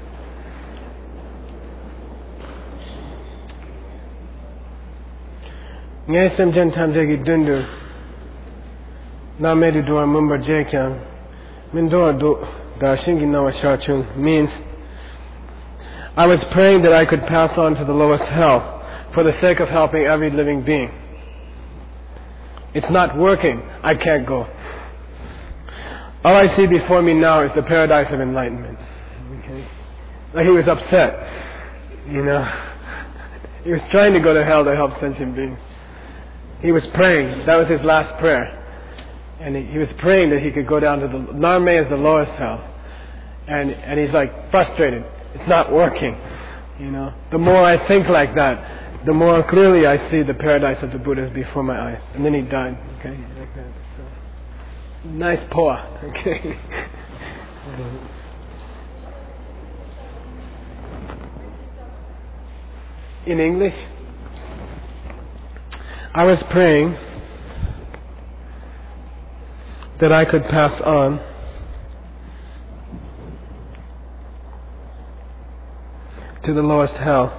Ngay semchen tamjegi dundu na medu dua mumba jekyang mindora do dashingi nawa shachung means I was praying that I could pass on to the lowest hell for the sake of helping every living being. It's not working. I can't go. All I see before me now is the paradise of enlightenment. Okay? Like he was upset. You know. He was trying to go to hell to help sentient beings. He was praying. That was his last prayer. And he was praying that he could go down to the... Narme is the lowest hell. And he's like frustrated. It's not working. You know. The more I think like that, the more clearly I see the paradise of the Buddhas before my eyes. And then he died. Okay? Like that. So, nice poa. Okay? In English, I was praying that I could pass on to the lowest hell.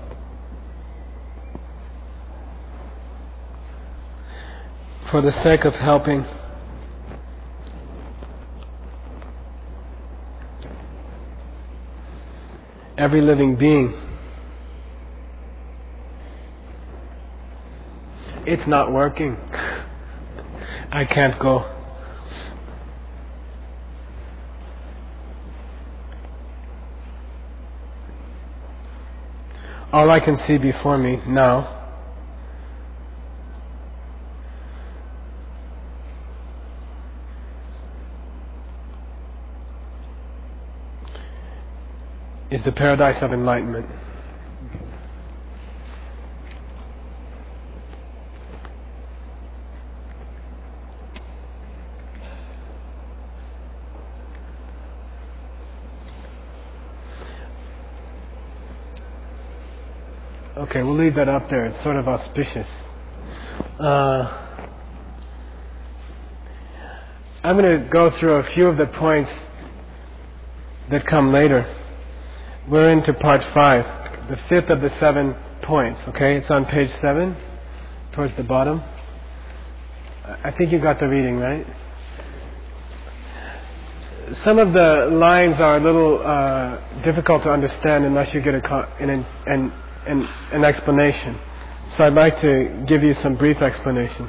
For the sake of helping every living being. It's not working. I can't go. All I can see before me now is the paradise of enlightenment. Okay, we'll leave that up there. It's sort of auspicious. I'm going to go through a few of the points that come later. We're into part 5, the 5th of the 7 points. Okay, it's on page 7, towards the bottom. I think you got the reading, right? Some of the lines are a little difficult to understand unless you get an explanation. So I'd like to give you some brief explanation.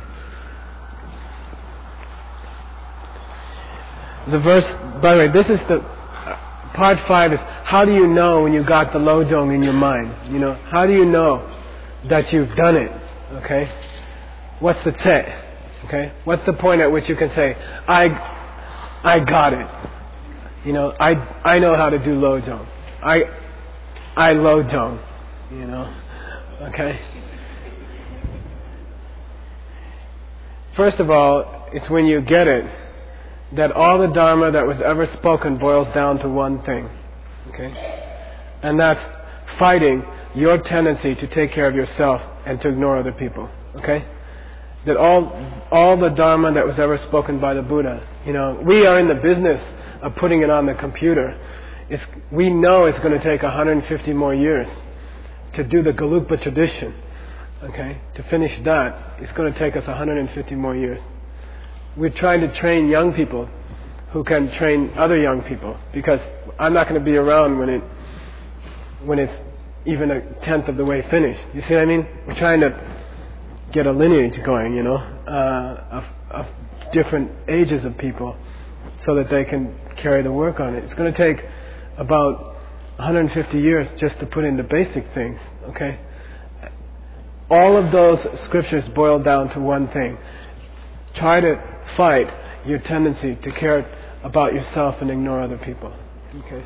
The verse, by the way, this is the part 5 is how do you know when you got the Lojong in your mind? You know, how do you know that you've done it? Okay, what's the te? Okay, what's the point at which you can say I got it? You know, I know how to do Lojong. I Lojong. You know, okay. First of all, it's when you get it that all the Dharma that was ever spoken boils down to one thing, okay? And that's fighting your tendency to take care of yourself and to ignore other people, okay? That all the Dharma that was ever spoken by the Buddha, you know, we are in the business of putting it on the computer. We know it's going to take 150 more years to do the Gelugpa tradition, okay? To finish that, it's going to take us 150 more years. We're trying to train young people who can train other young people, because I'm not going to be around when it's even a tenth of the way finished. You see what I mean? We're trying to get a lineage going, you know, of different ages of people, so that they can carry the work on it. It's going to take about 150 years just to put in the basic things, okay? All of those scriptures boil down to one thing. Try to fight your tendency to care about yourself and ignore other people, okay?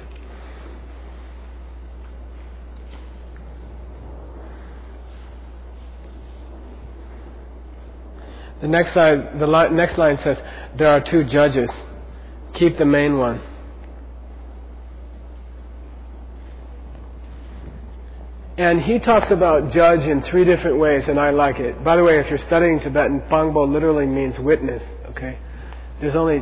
The next line says, there are 2 judges. Keep the main one. And he talks about judge in 3 different ways, and I like it. By the way, if you're studying Tibetan, Pangbo literally means witness, okay? There's only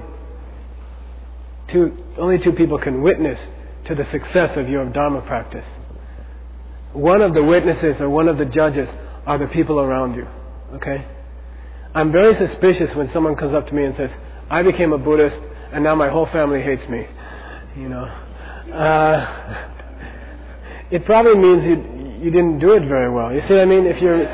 two people can witness to the success of your Dharma practice. One of the witnesses or one of the judges are the people around you, okay? I'm very suspicious when someone comes up to me and says, I became a Buddhist and now my whole family hates me, you know. It probably means you didn't do it very well. You see what I mean? If you're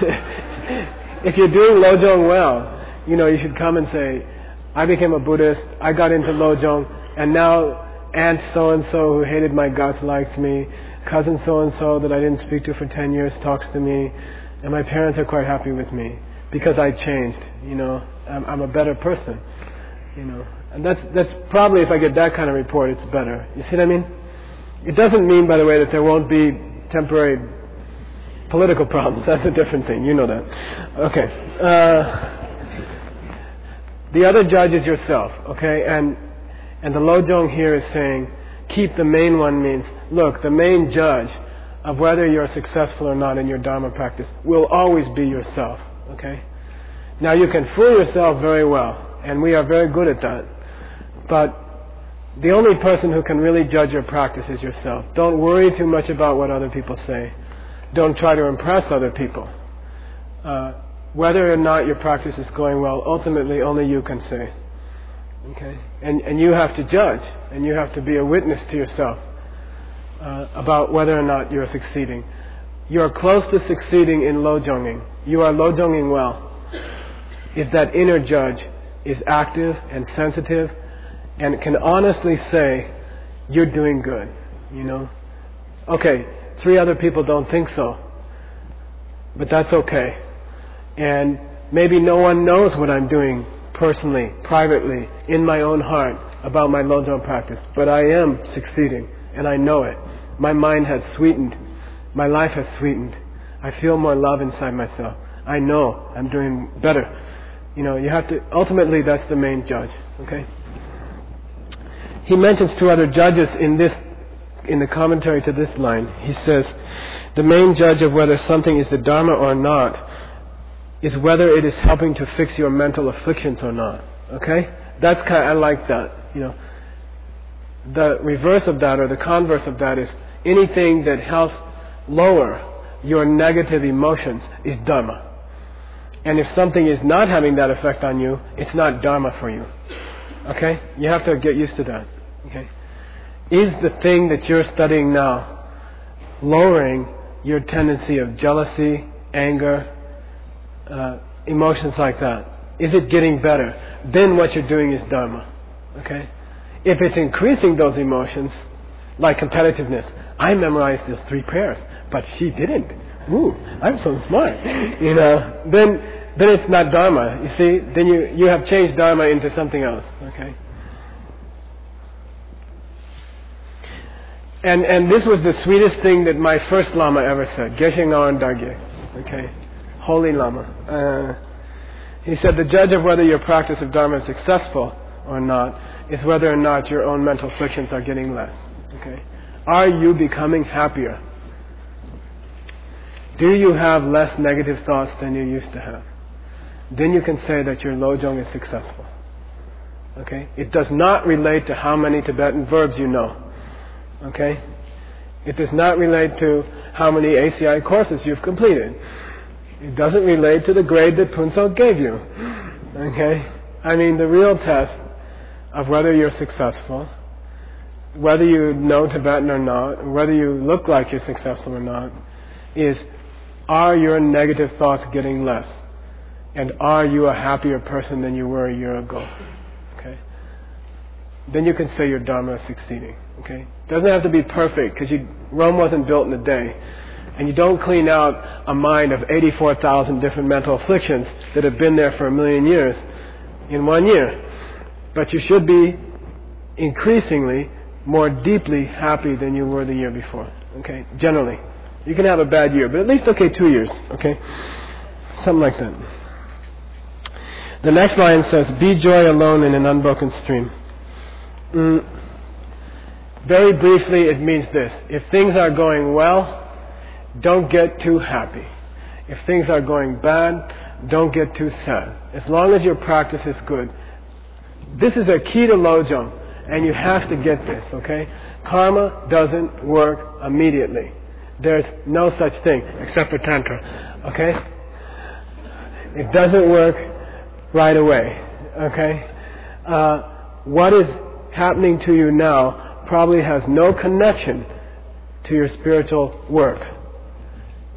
if you're doing Lojong well, you should come and say, I became a Buddhist, I got into Lojong, and now Aunt so-and-so who hated my guts likes me, cousin so-and-so that I didn't speak to for 10 years talks to me, and my parents are quite happy with me because I changed, I'm a better person, And that's probably, if I get that kind of report, it's better. You see what I mean? It doesn't mean, by the way, that there won't be temporary political problems. That's a different thing. You know that. Okay. The other judge is yourself, okay? And the Lojong here is saying, keep the main one means, look, the main judge of whether you're successful or not in your Dharma practice will always be yourself, okay? Now you can fool yourself very well, and we are very good at that. But the only person who can really judge your practice is yourself. Don't worry too much about what other people say. Don't try to impress other people. Whether or not your practice is going well, ultimately only you can say. Okay? And you have to judge, and you have to be a witness to yourself about whether or not you're succeeding. You're close to succeeding in Lojonging. You are Lojonging well. If that inner judge is active and sensitive and can honestly say, you're doing good, Okay, 3 other people don't think so, but that's okay. And maybe no one knows what I'm doing personally, privately, in my own heart about my Lojong practice, but I am succeeding, and I know it. My mind has sweetened. My life has sweetened. I feel more love inside myself. I know I'm doing better. You have to, ultimately that's the main judge, okay? He mentions 2 other judges in the commentary to this line. He says, the main judge of whether something is the Dharma or not is whether it is helping to fix your mental afflictions or not. Okay? I like that. The reverse of that, or the converse of that, is anything that helps lower your negative emotions is Dharma. And if something is not having that effect on you, it's not Dharma for you. Okay? You have to get used to that. Okay? Is the thing that you're studying now lowering your tendency of jealousy, anger, emotions like that? Is it getting better? Then what you're doing is Dharma. Okay? If it's increasing those emotions, like competitiveness, I memorized those 3 prayers, but she didn't. Ooh, I'm so smart. Then it's not Dharma. You see, then you have changed Dharma into something else. Okay? And this was the sweetest thing that my first Lama ever said, Geshe Ngawan Dargye. Okay? Holy Lama. He said, the judge of whether your practice of Dharma is successful or not is whether or not your own mental frictions are getting less. Okay? Are you becoming happier? Do you have less negative thoughts than you used to have? Then you can say that your Lojong is successful. Okay? It does not relate to how many Tibetan verbs you know. Okay? It does not relate to how many ACI courses you've completed. It doesn't relate to the grade that Punsok gave you. Okay? I mean, the real test of whether you're successful, whether you know Tibetan or not, whether you look like you're successful or not, is, are your negative thoughts getting less? And are you a happier person than you were a year ago? Okay? Then you can say your Dharma is succeeding. Okay? It doesn't have to be perfect, because Rome wasn't built in a day. And you don't clean out a mind of 84,000 different mental afflictions that have been there for 1,000,000 years in 1 year. But you should be increasingly more deeply happy than you were the year before. Okay? Generally. You can have a bad year, but at least, 2 years. Okay? Something like that. The next line says, be joy alone in an unbroken stream. Very briefly, it means this. If things are going well, don't get too happy. If things are going bad, don't get too sad. As long as your practice is good. This is a key to Lojong, and you have to get this, okay? Karma doesn't work immediately. There's no such thing, except for Tantra, okay? It doesn't work right away, okay? What is happening to you now probably has no connection to your spiritual work,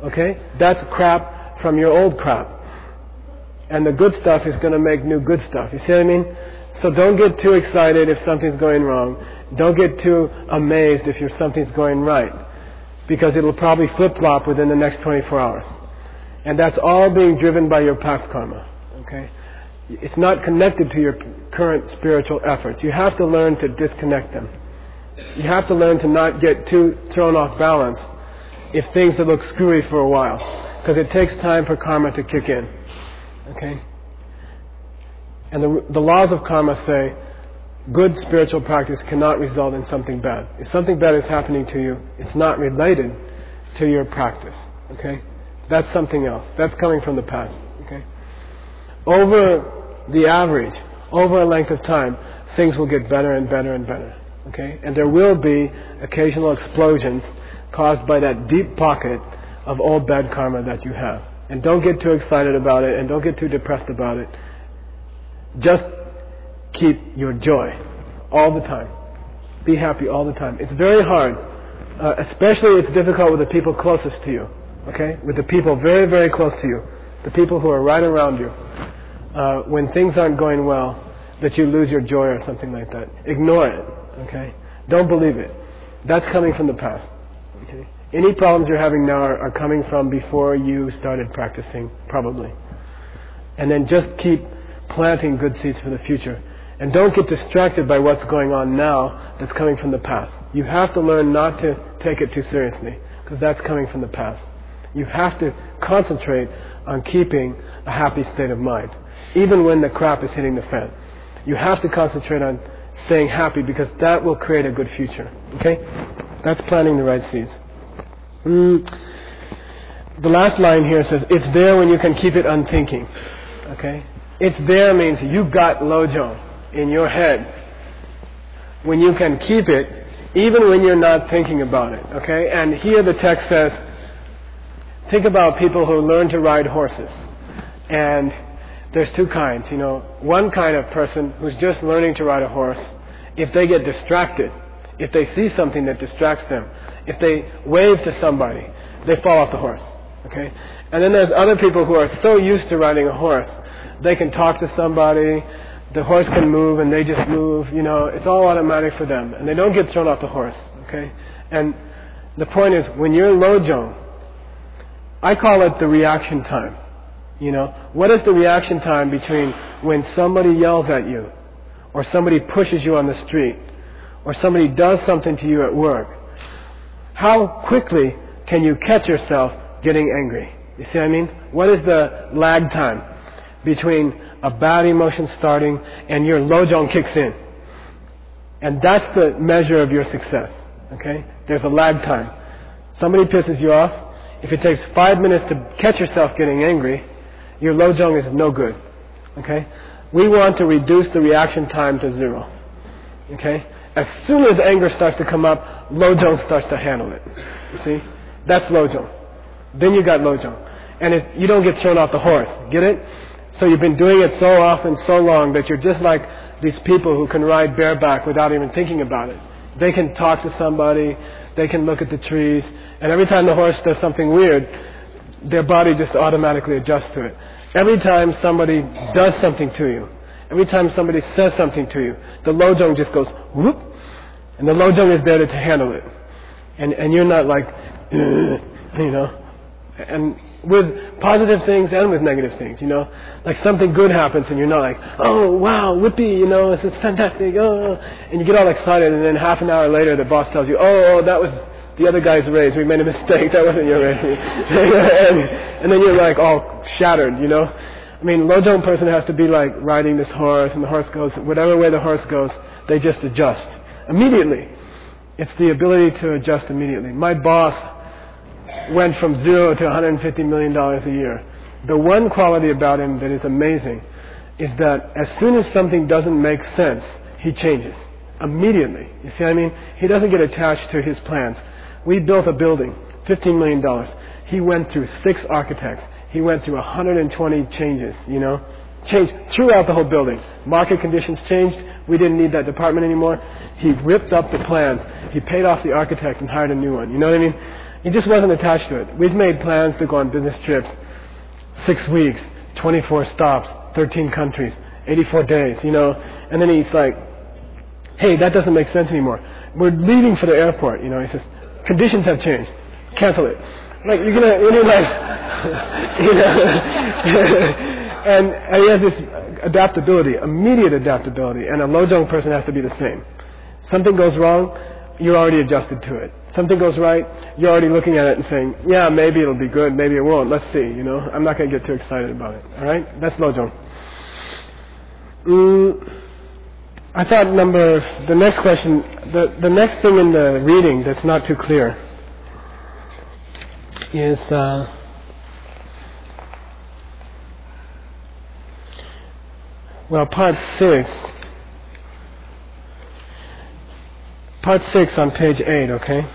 Okay? That's crap from your old crap. And the good stuff is going to make new good stuff. You see what I mean? So don't get too excited if something's going wrong. Don't get too amazed if something's going right. Because it'll probably flip-flop within the next 24 hours. And that's all being driven by your past karma. Okay? It's not connected to your current spiritual efforts. You have to learn to disconnect them. You have to learn to not get too thrown off balance if things look screwy for a while. Because it takes time for karma to kick in. Okay? And the laws of karma say good spiritual practice cannot result in something bad. If something bad is happening to you, it's not related to your practice. Okay? That's something else. That's coming from the past. Okay? Over the average, over a length of time, things will get better and better and better. Okay? And there will be occasional explosions caused by that deep pocket of old bad karma that you have. And don't get too excited about it, and don't get too depressed about it. Just keep your joy all the time. Be happy all the time. It's very hard. Especially it's difficult with the people closest to you. Okay? With the people very, very close to you. The people who are right around you. When things aren't going well, that you lose your joy or something like that. Ignore it. Okay? Don't believe it. That's coming from the past. Okay? Any problems you're having now are coming from before you started practicing, probably. And then just keep planting good seeds for the future. And don't get distracted by what's going on now that's coming from the past. You have to learn not to take it too seriously, because that's coming from the past. You have to concentrate on keeping a happy state of mind, even when the crap is hitting the fan. You have to concentrate on staying happy, because that will create a good future. Okay? That's planting the right seeds. The last line here says, it's there when you can keep it unthinking. Okay? It's there means you got Lojong in your head when you can keep it even when you're not thinking about it. Okay? And here the text says, think about people who learn to ride horses. And there's two kinds. One kind of person who's just learning to ride a horse, if they get distracted, if they see something that distracts them, if they wave to somebody, they fall off the horse. Okay? And then there's other people who are so used to riding a horse, they can talk to somebody, the horse can move and they just move, it's all automatic for them. And they don't get thrown off the horse. Okay? And the point is, when you're Lojong, I call it the reaction time. What is the reaction time between when somebody yells at you, or somebody pushes you on the street, or somebody does something to you at work? How quickly can you catch yourself getting angry? You see what I mean? What is the lag time between a bad emotion starting and your Lojong kicks in? And that's the measure of your success. Okay? There's a lag time. Somebody pisses you off. If it takes 5 minutes to catch yourself getting angry, your Lojong is no good. Okay? We want to reduce the reaction time to 0. Okay? As soon as anger starts to come up, Lojong starts to handle it. You see? That's Lojong. Then you got Lojong. And you don't get thrown off the horse. Get it? So you've been doing it so often, so long, that you're just like these people who can ride bareback without even thinking about it. They can talk to somebody, they can look at the trees, and every time the horse does something weird, their body just automatically adjusts to it. Every time somebody does something to you, every time somebody says something to you, the Lojong just goes whoop, and the Lojong is there to handle it. And you're not like, and with positive things and with negative things, like something good happens and you're not like, oh wow, whippy, it's fantastic, oh, and you get all excited, and then half an hour later the boss tells you, oh, that was the other guy's raise, we made a mistake, that wasn't your raise. and then you're like all shattered, I mean, Lojong person has to be like riding this horse, and the horse goes, whatever way the horse goes, they just adjust immediately. It's the ability to adjust immediately. My boss went from 0 to $150 million a year. The one quality about him that is amazing is that as soon as something doesn't make sense, he changes immediately. You see what I mean? He doesn't get attached to his plans. We built a building, $15 million. He went through 6 architects. He went through 120 changes, changed throughout the whole building. Market conditions changed. We didn't need that department anymore. He ripped up the plans. He paid off the architect and hired a new one. You know what I mean? He just wasn't attached to it. We've made plans to go on business trips, 6 weeks, 24 stops, 13 countries, 84 days, and then he's like, hey, that doesn't make sense anymore. We're leaving for the airport, he says, conditions have changed. Cancel it. Like, you're like, and he has this adaptability, immediate adaptability, and a Lojong person has to be the same. Something goes wrong, you're already adjusted to it. Something goes right, you're already looking at it and saying, yeah, maybe it'll be good, maybe it won't, let's see, I'm not going to get too excited about it, alright? That's Lojong. I thought the next question, the next thing in the reading that's not too clear is part 6 on page 8, okay?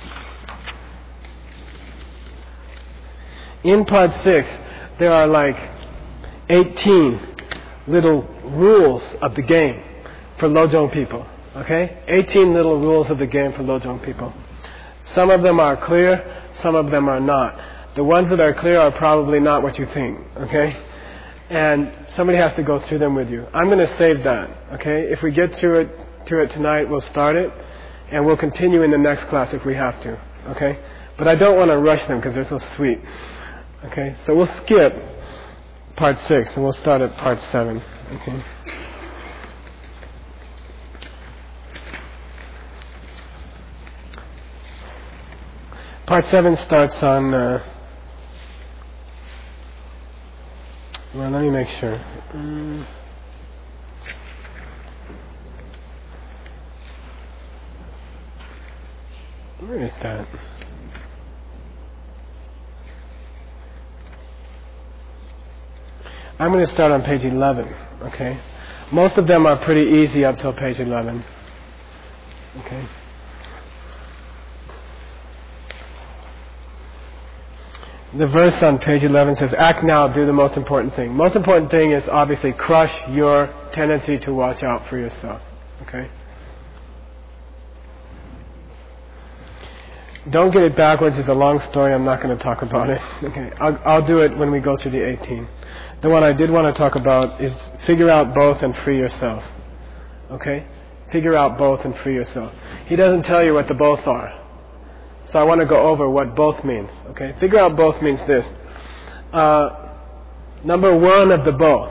In part 6, there are like 18 little rules of the game for Lojong people, okay? 18 little rules of the game for Lojong people. Some of them are clear, some of them are not. The ones that are clear are probably not what you think, okay? And somebody has to go through them with you. I'm going to save that, okay? If we get to it tonight, we'll start it, and we'll continue in the next class if we have to, okay? But I don't want to rush them because they're so sweet, okay? So we'll skip part 6 and we'll start at part 7, okay? Part 7 starts on, well, let me make sure. Where is that? I'm going to start on page 11, okay? Most of them are pretty easy up till page 11, okay? The verse on page 11 says, act now, do the most important thing. Most important thing is obviously crush your tendency to watch out for yourself. Okay? Don't get it backwards. It's a long story. I'm not going to talk about it. Okay? I'll do it when we go through the 18. The one I did want to talk about is figure out both and free yourself. Okay? Figure out both and free yourself. He doesn't tell you what the both are. So I want to go over what both means. Okay? Figure out both means this. Number one of the both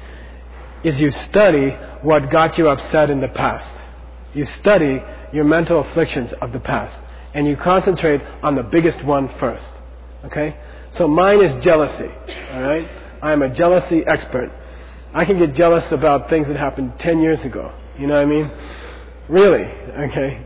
is you study what got you upset in the past. You study your mental afflictions of the past. And you concentrate on the biggest one first. Okay? So mine is jealousy. Alright? I am a jealousy expert. I can get jealous about things that happened 10 years ago. You know what I mean? Really. Okay?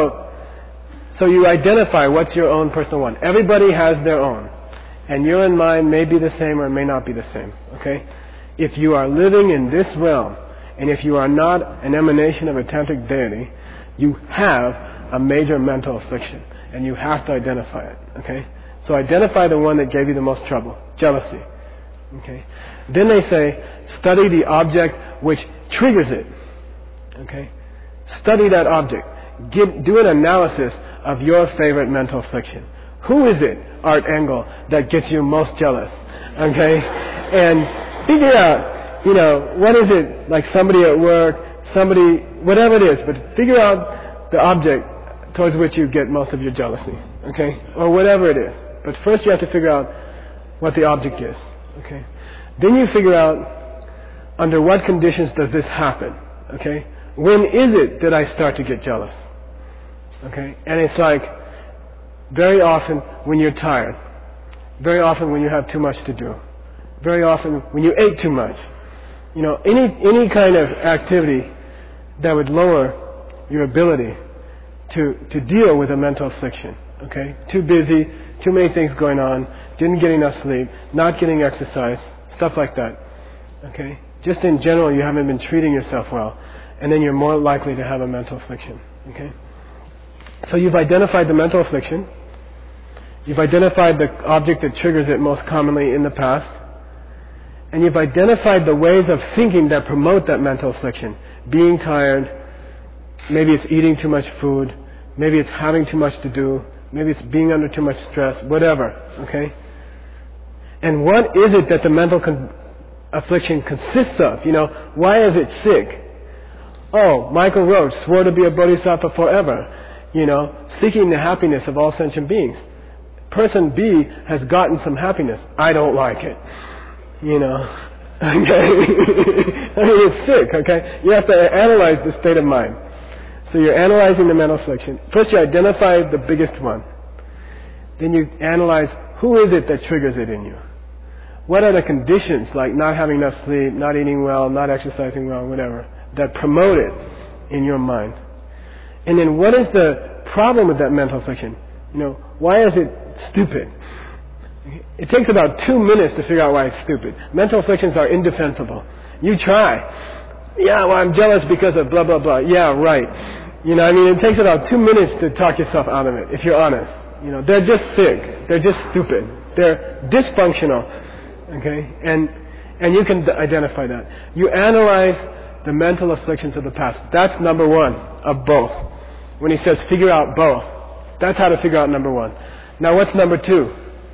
So you identify what's your own personal one. Everybody has their own. And your and mine may be the same or may not be the same. Okay? If you are living in this realm, and if you are not an emanation of a tantric deity, you have a major mental affliction. And you have to identify it. Okay? So identify the one that gave you the most trouble. Jealousy. Okay? Then they say, study the object which triggers it. Okay? Study that object. Do an analysis of your favorite mental affliction. Who is it, Art Engel, that gets you most jealous? Okay? And figure out, what is it, like somebody at work, somebody, whatever it is, but figure out the object towards which you get most of your jealousy. Okay? Or whatever it is. But first you have to figure out what the object is. Okay? Then you figure out under what conditions does this happen. Okay? When is it that I start to get jealous? Okay? And it's like very often when you're tired. Very often when you have too much to do. Very often when you ate too much. Any kind of activity that would lower your ability to deal with a mental affliction. Okay? Too busy, too many things going on, didn't get enough sleep, not getting exercise, stuff like that. Okay? Just in general, you haven't been treating yourself well. And then you're more likely to have a mental affliction. Okay? So you've identified the mental affliction. You've identified the object that triggers it most commonly in the past. And you've identified the ways of thinking that promote that mental affliction. Being tired. Maybe it's eating too much food. Maybe it's having too much to do. Maybe it's being under too much stress, whatever, okay? And what is it that the mental affliction consists of? Why is it sick? Oh, Michael Roach swore to be a bodhisattva forever, seeking the happiness of all sentient beings. Person B has gotten some happiness. I don't like it. Okay? I mean, it's sick, okay? You have to analyze the state of mind. So you're analyzing the mental affliction. First you identify the biggest one. Then you analyze who is it that triggers it in you. What are the conditions, like not having enough sleep, not eating well, not exercising well, whatever, that promote it in your mind? And then what is the problem with that mental affliction? Why is it stupid? It takes about 2 minutes to figure out why it's stupid. Mental afflictions are indefensible. You try. Yeah, well, I'm jealous because of blah, blah, blah. Yeah, right. It takes about 2 minutes to talk yourself out of it, if you're honest. They're just sick. They're just stupid. They're dysfunctional. Okay? And you can identify that. You analyze the mental afflictions of the past. That's number one of both. When he says figure out both, that's how to figure out number one. Now what's number two?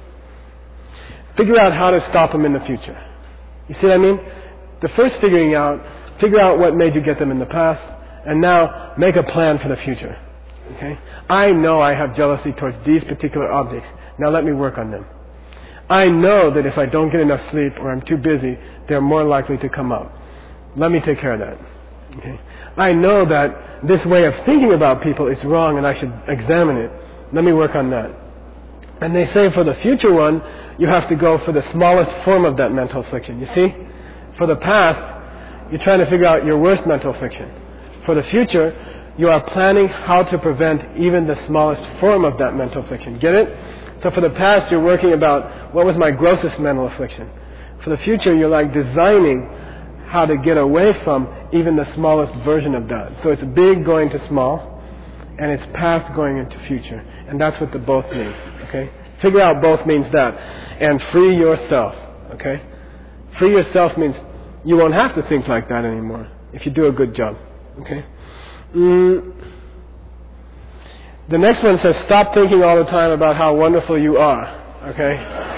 Figure out how to stop them in the future. You see what I mean? The first figure out what made you get them in the past, and now make a plan for the future. Okay? I know I have jealousy towards these particular objects. Now let me work on them. I know that if I don't get enough sleep or I'm too busy, they're more likely to come up. Let me take care of that. Okay? I know that this way of thinking about people is wrong and I should examine it. Let me work on that. And they say for the future one, you have to go for the smallest form of that mental affliction. You see? For the past, you're trying to figure out your worst mental affliction. For the future, you are planning how to prevent even the smallest form of that mental affliction. Get it? So for the past, you're working about what was my grossest mental affliction. For the future, you're like designing how to get away from even the smallest version of that. So it's big going to small, and it's past going into future. And that's what the both means. Okay? Figure out both means that. And free yourself. Okay? Free yourself means you won't have to think like that anymore if you do a good job. Okay? The next one says, stop thinking all the time about how wonderful you are. Okay?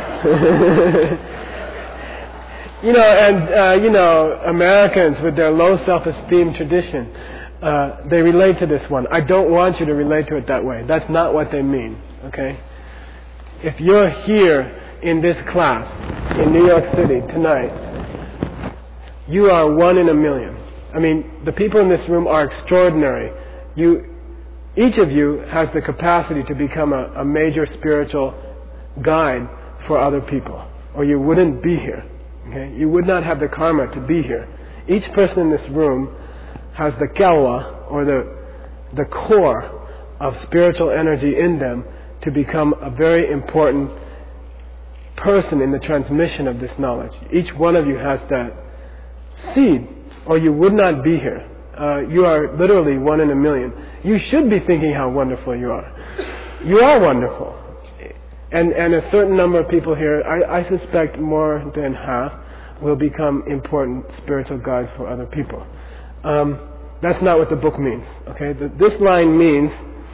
Americans with their low self-esteem tradition, they relate to this one. I don't want you to relate to it that way. That's not what they mean. Okay? If you're here in this class in New York City tonight, you are 1 in a million. I mean, the people in this room are extraordinary. Each of you has the capacity to become a major spiritual guide for other people, or you wouldn't be here. Okay? You would not have the karma to be here. Each person in this room has the kyawa, or the core of spiritual energy in them to become a very important person in the transmission of this knowledge. Each one of you has that seed, or you would not be here. You are literally 1 in a million. You should be thinking how wonderful you are. You are wonderful. And a certain number of people here, I suspect more than half, will become important spiritual guides for other people. That's not what the book means. Okay? This line means,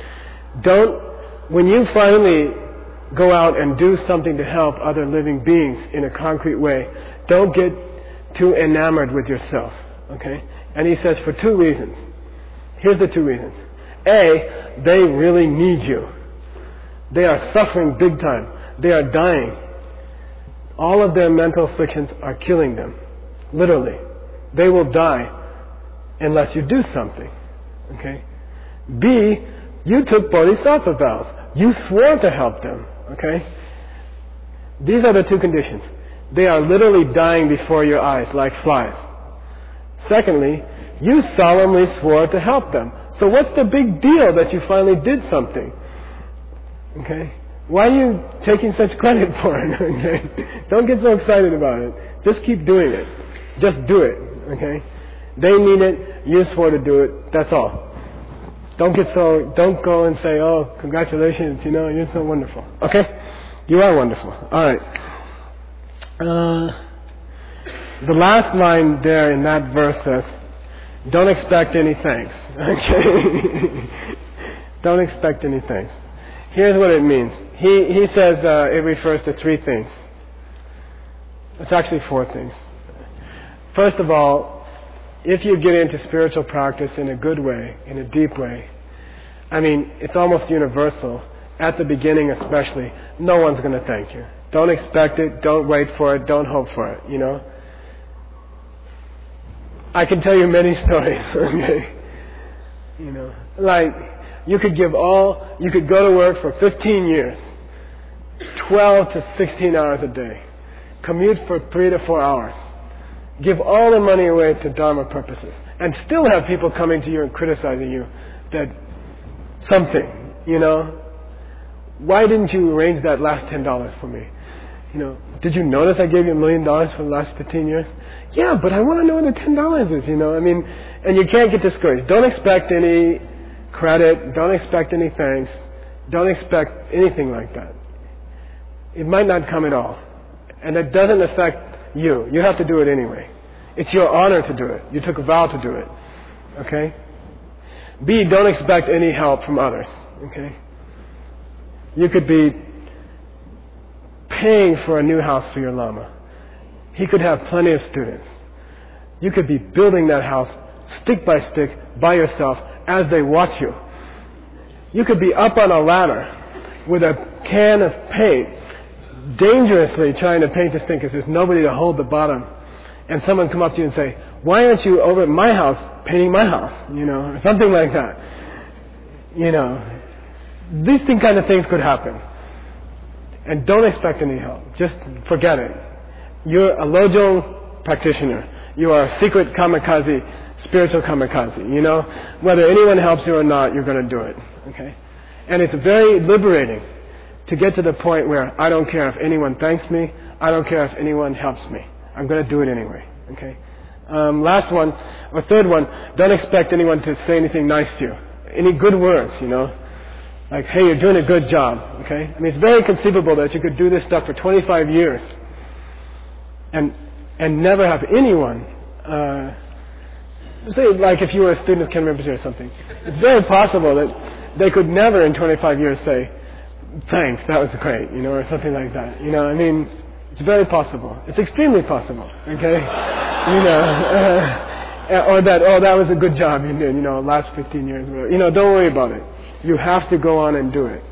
when you finally go out and do something to help other living beings in a concrete way, don't get too enamored with yourself. Okay? And he says for 2 reasons. Here's the 2 reasons. A, they really need you. They are suffering big time. They are dying. All of their mental afflictions are killing them. Literally. They will die unless you do something. Okay? B, you took bodhisattva vows. You swore to help them. Okay? These are the 2 conditions. They are literally dying before your eyes like flies. Secondly, you solemnly swore to help them. So what's the big deal that you finally did something? Okay? Why are you taking such credit for it? Okay? Don't get so excited about it. Just keep doing it. Just do it. Okay? They need it. You swore to do it. That's all. Don't go and say, oh, congratulations, you're so wonderful. Okay? You are wonderful. Alright. The last line there in that verse says, don't expect any thanks. Okay? Don't expect any thanks. Here's what it means. He says it refers to three things. It's actually four things. First of all, if you get into spiritual practice in a good way, in a deep way, I mean, it's almost universal. At the beginning especially, no one's going to thank you. Don't expect it, don't wait for it, don't hope for it, you know. I can tell you many stories, okay? You know, like, you could go to work for 15 years, 12 to 16 hours a day, commute for 3 to 4 hours, give all the money away to Dharma purposes, and still have people coming to you and criticizing you that something, you know. Why didn't you arrange that last $10 for me? You know, did you notice I gave you $1 million for the last 15 years? Yeah, but I want to know what the $10 is, you know. I mean, and you can't get discouraged. Don't expect any credit. Don't expect any thanks. Don't expect anything like that. It might not come at all. And that doesn't affect you. You have to do it anyway. It's your honor to do it. You took a vow to do it. Okay? B, don't expect any help from others. Okay? You could be paying for a new house for your Lama. He could have plenty of students. You could be building that house stick by stick by yourself as they watch you. You could be up on a ladder with a can of paint, dangerously trying to paint this thing because there's nobody to hold the bottom. And someone come up to you and say, why aren't you over at my house painting my house? You know, or something like that. You know, these kind of things could happen. And don't expect any help. Just forget it. You're a Lojong practitioner. You are a secret kamikaze, spiritual kamikaze. You know, whether anyone helps you or not, you're going to do it. Okay? And it's very liberating to get to the point where I don't care if anyone thanks me. I don't care if anyone helps me. I'm going to do it anyway. Okay? Last one, or third one, don't expect anyone to say anything nice to you. Any good words, you know. Like, hey, you're doing a good job, okay? I mean, it's very conceivable that you could do this stuff for 25 years and never have anyone, say, like if you were a student of Ken Rinpoche or something. It's very possible that they could never in 25 years say, thanks, that was great, you know, or something like that. You know, I mean, it's very possible. It's extremely possible, okay? You know, or that, oh, that was a good job you did, you know, last 15 years, whatever. You know, don't worry about it. You have to go on and do it.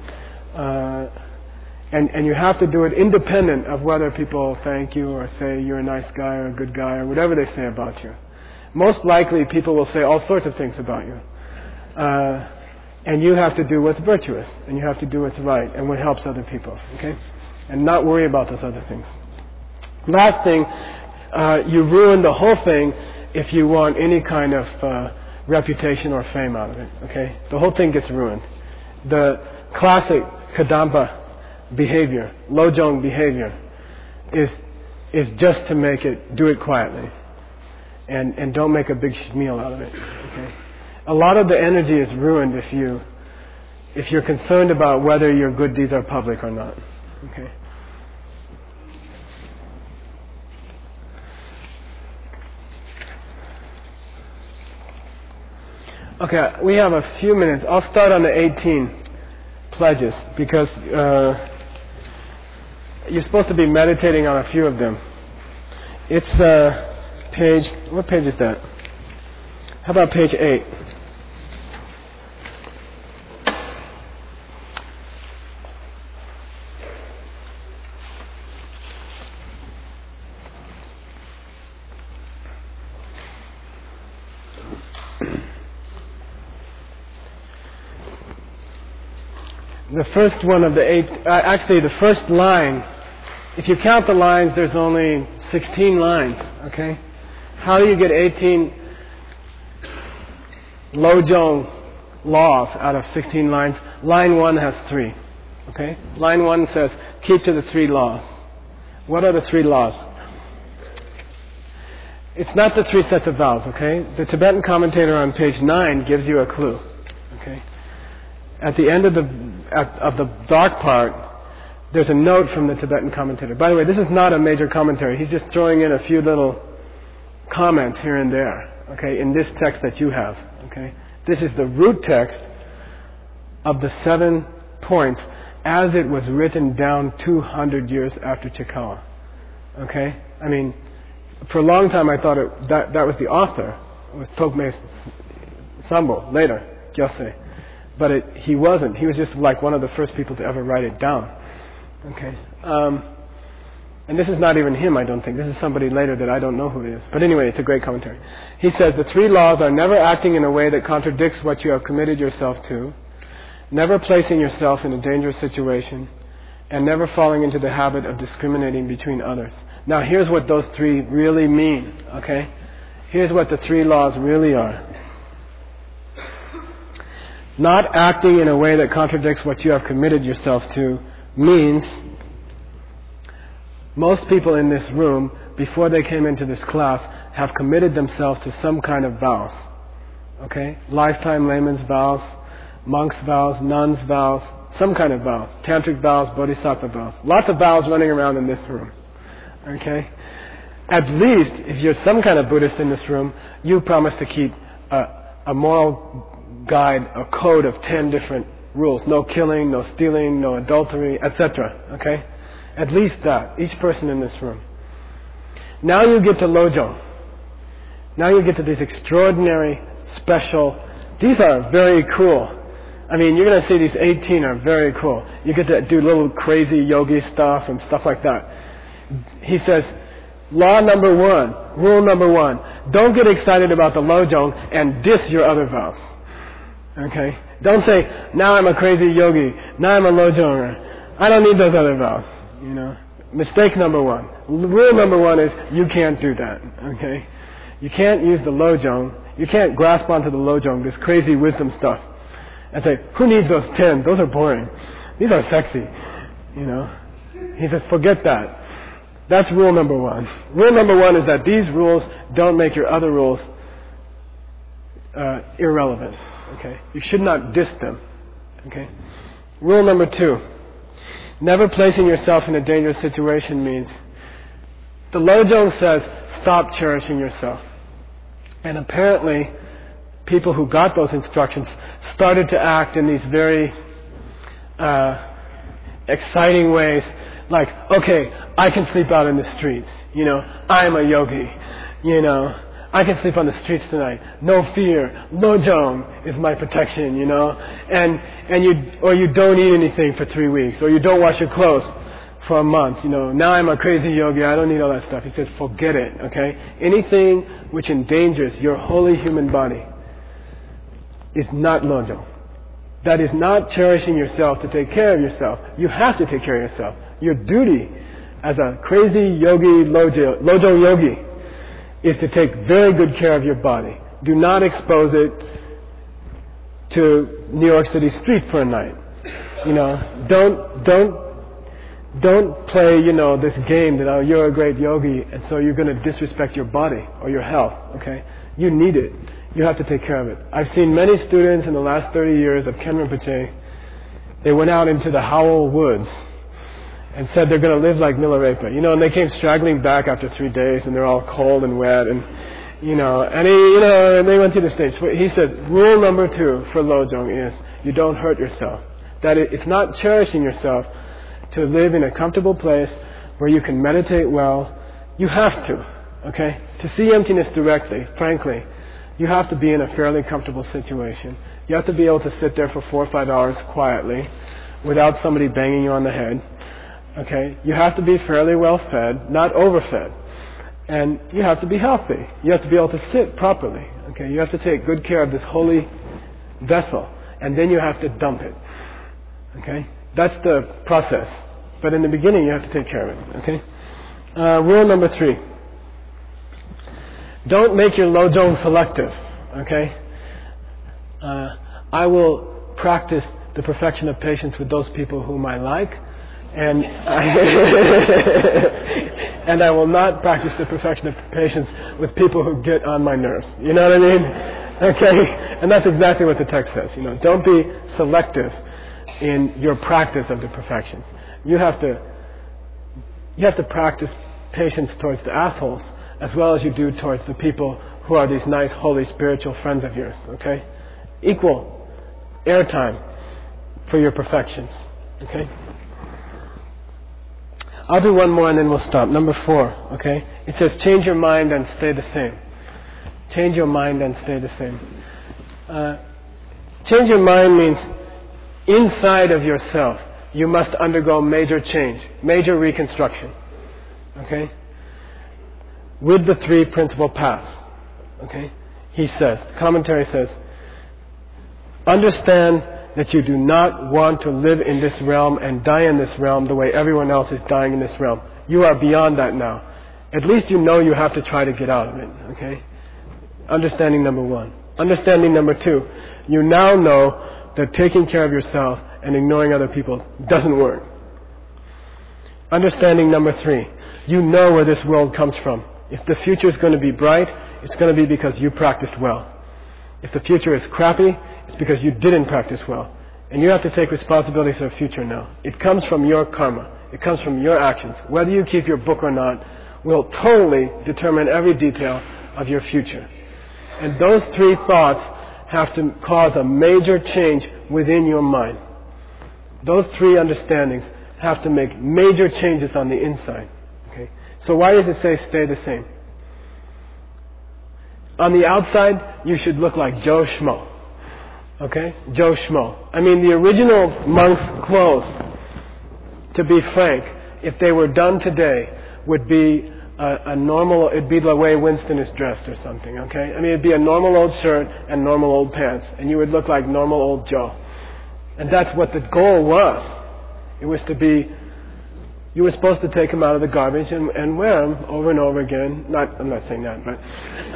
And you have to do it independent of whether people thank you or say you're a nice guy or a good guy or whatever they say about you. Most likely people will say all sorts of things about you. And you have to do what's virtuous and you have to do what's right and what helps other people. Okay? And not worry about those other things. Last thing, you ruin the whole thing if you want any kind of reputation or fame out of it, okay? The whole thing gets ruined. The classic Kadampa behavior, Lojong behavior, is just to do it quietly. And don't make a big schmeal out of it, okay? A lot of the energy is ruined if you're concerned about whether your good deeds are public or not, okay? Okay, we have a few minutes. I'll start on the 18 pledges because you're supposed to be meditating on a few of them. It's what page is that? How about page 8? The first one of the 8, actually the first line, if you count the lines, there's only 16 lines, okay? How do you get 18 Lojong laws out of 16 lines? Line 1 has 3, okay? Line 1 says, keep to the 3 laws. What are the 3 laws? It's not the 3 sets of vows, okay? The Tibetan commentator on page 9 gives you a clue, okay? At the end of the dark part, there's a note from the Tibetan commentator. By the way, this is not a major commentary. He's just throwing in a few little comments here and there, okay, in this text that you have, okay? This is the root text of the 7 points as it was written down 200 years after Chikawa. Okay? I mean, for a long time I thought that was the author. It was Tokmei Sambo, later, Gyosei. But he wasn't. He was just like one of the first people to ever write it down. Okay? And this is not even him, I don't think. This is somebody later that I don't know who it is. But anyway, it's a great commentary. He says, the 3 laws are never acting in a way that contradicts what you have committed yourself to, never placing yourself in a dangerous situation, and never falling into the habit of discriminating between others. Now here's what those 3 really mean, okay? Here's what the 3 laws really are. Not acting in a way that contradicts what you have committed yourself to means most people in this room, before they came into this class, have committed themselves to some kind of vows. Okay? Lifetime layman's vows, monks' vows, nuns' vows, some kind of vows. Tantric vows, bodhisattva vows. Lots of vows running around in this room. Okay? At least, if you're some kind of Buddhist in this room, you promise to keep a moral guide, a code of 10 different rules. No killing, no stealing, no adultery, etc. Okay? At least that. Each person in this room. Now you get to Lojong. Now you get to these extraordinary, special... These are very cool. I mean, you're going to see these 18 are very cool. You get to do little crazy yogi stuff and stuff like that. He says, law number 1, rule number 1, don't get excited about the Lojong and diss your other vows. Okay? Don't say, now I'm a crazy yogi, now I'm a Lojonger. I don't need those other vows. You know, mistake number 1. Rule number 1 is you can't do that. Okay, you can't use the Lojong. You can't grasp onto the Lojong, this crazy wisdom stuff, and say, "Who needs those 10? Those are boring. These are sexy." You know, he says, forget that. That's rule number 1. Rule number 1 is that these rules don't make your other rules irrelevant. Okay, you should not diss them. Okay, rule number 2. Never placing yourself in a dangerous situation means the Lojong says stop cherishing yourself. And apparently people who got those instructions started to act in these very exciting ways, like, okay, I can sleep out in the streets, you know, I'm a yogi, you know, I can sleep on the streets tonight. No fear. Lojong is my protection, you know. And you don't eat anything for 3 weeks, or you don't wash your clothes for a month, you know. Now I'm a crazy yogi. I don't need all that stuff. He says, forget it, okay? Anything which endangers your holy human body is not Lojong. That is not cherishing yourself to take care of yourself. You have to take care of yourself. Your duty as a crazy yogi, Lojong yogi, is to take very good care of your body. Do not expose it to New York City street for a night. You know, don't play, you know, this game that, oh, you're a great yogi and so you're going to disrespect your body or your health, okay? You need it. You have to take care of it. I've seen many students in the last 30 years of Ken Rinpoche, they went out into the Howell woods and said they're going to live like Milarepa, you know, and they came straggling back after 3 days, and they're all cold and wet, and you know, and they went to the stage. He said, rule number 2 for Lojong is you don't hurt yourself. That it's not cherishing yourself to live in a comfortable place where you can meditate well. You have to, okay? To see emptiness directly, frankly, you have to be in a fairly comfortable situation. You have to be able to sit there for 4 or 5 hours quietly without somebody banging you on the head. Okay, you have to be fairly well fed, not overfed. And you have to be healthy. You have to be able to sit properly. Okay, you have to take good care of this holy vessel. And then you have to dump it. Okay, that's the process. But in the beginning you have to take care of it. Okay, rule number 3. Don't make your Lojong selective. Okay, I will practice the perfection of patience with those people whom I like. And I will not practice the perfection of patience with people who get on my nerves. You know what I mean? Okay? And that's exactly what the text says. You know, don't be selective in your practice of the perfections. You have to practice patience towards the assholes as well as you do towards the people who are these nice, holy, spiritual friends of yours. Okay? Equal airtime. for your perfections. Okay? I'll do one more and then we'll stop. Number 4, okay? It says change your mind and stay the same. Change your mind and stay the same. Change your mind means inside of yourself you must undergo major change, major reconstruction. Okay? With the 3 principal paths. Okay? He says, commentary says, understand that you do not want to live in this realm and die in this realm the way everyone else is dying in this realm. You are beyond that now. At least you know you have to try to get out of it. Okay? Understanding number 1. Understanding number 2. You now know that taking care of yourself and ignoring other people doesn't work. Understanding number 3. You know where this world comes from. If the future is going to be bright, it's going to be because you practiced well. If the future is crappy, it's because you didn't practice well. And you have to take responsibility for the future now. It comes from your karma. It comes from your actions. Whether you keep your book or not will totally determine every detail of your future. And those 3 thoughts have to cause a major change within your mind. Those 3 understandings have to make major changes on the inside. Okay? So why does it say stay the same? On the outside, you should look like Joe Schmo. Okay? Joe Schmo. I mean, the original monk's clothes, to be frank, if they were done today, would be a normal, it'd be the way Winston is dressed or something, okay? I mean, it'd be a normal old shirt and normal old pants, and you would look like normal old Joe. And that's what the goal was. It was to be, you were supposed to take them out of the garbage and wear them over and over again. I'm not saying that, but...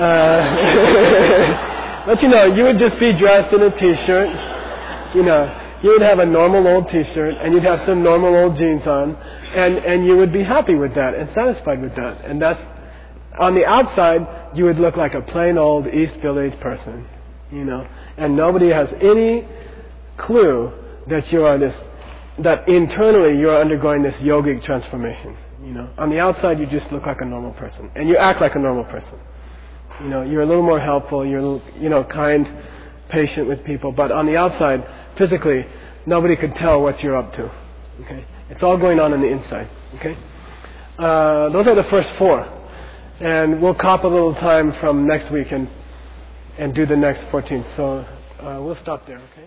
but you know, you would just be dressed in a t-shirt, you know. You would have a normal old t-shirt and you'd have some normal old jeans on, and you would be happy with that and satisfied with that. And that's, on the outside, you would look like a plain old East Village person, you know. And nobody has any clue that you are this, that internally you are undergoing this yogic transformation, you know. On the outside, you just look like a normal person. And you act like a normal person. You know, you're a little more helpful, you're a little, you know, kind, patient with people. But on the outside, physically, nobody could tell what you're up to. Okay, it's all going on the inside. Okay, those are the first 4, and we'll cop a little time from next week and do the next 14. So we'll stop there. Okay.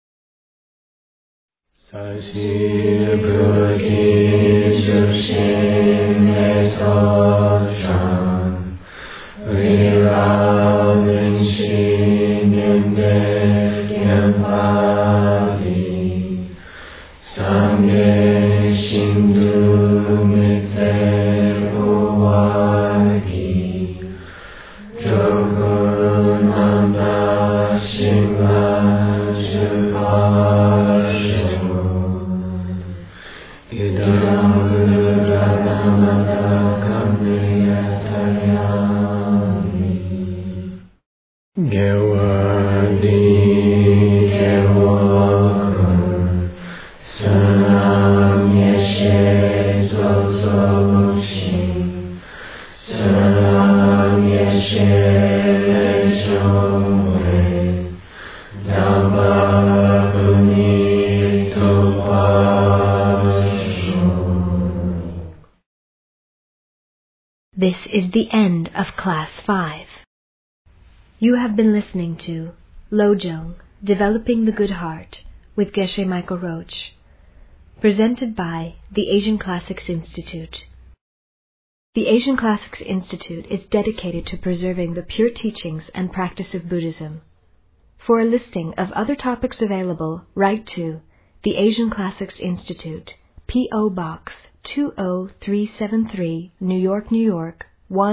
This is the end of Class 5. You have been listening to Lojong, Developing the Good Heart, with Geshe Michael Roach, presented by the Asian Classics Institute. The Asian Classics Institute is dedicated to preserving the pure teachings and practice of Buddhism. For a listing of other topics available, write to the Asian Classics Institute, P.O. Box 20373, New York, New York,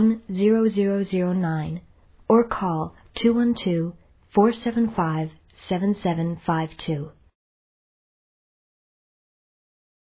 10009, or call 212-475-7752.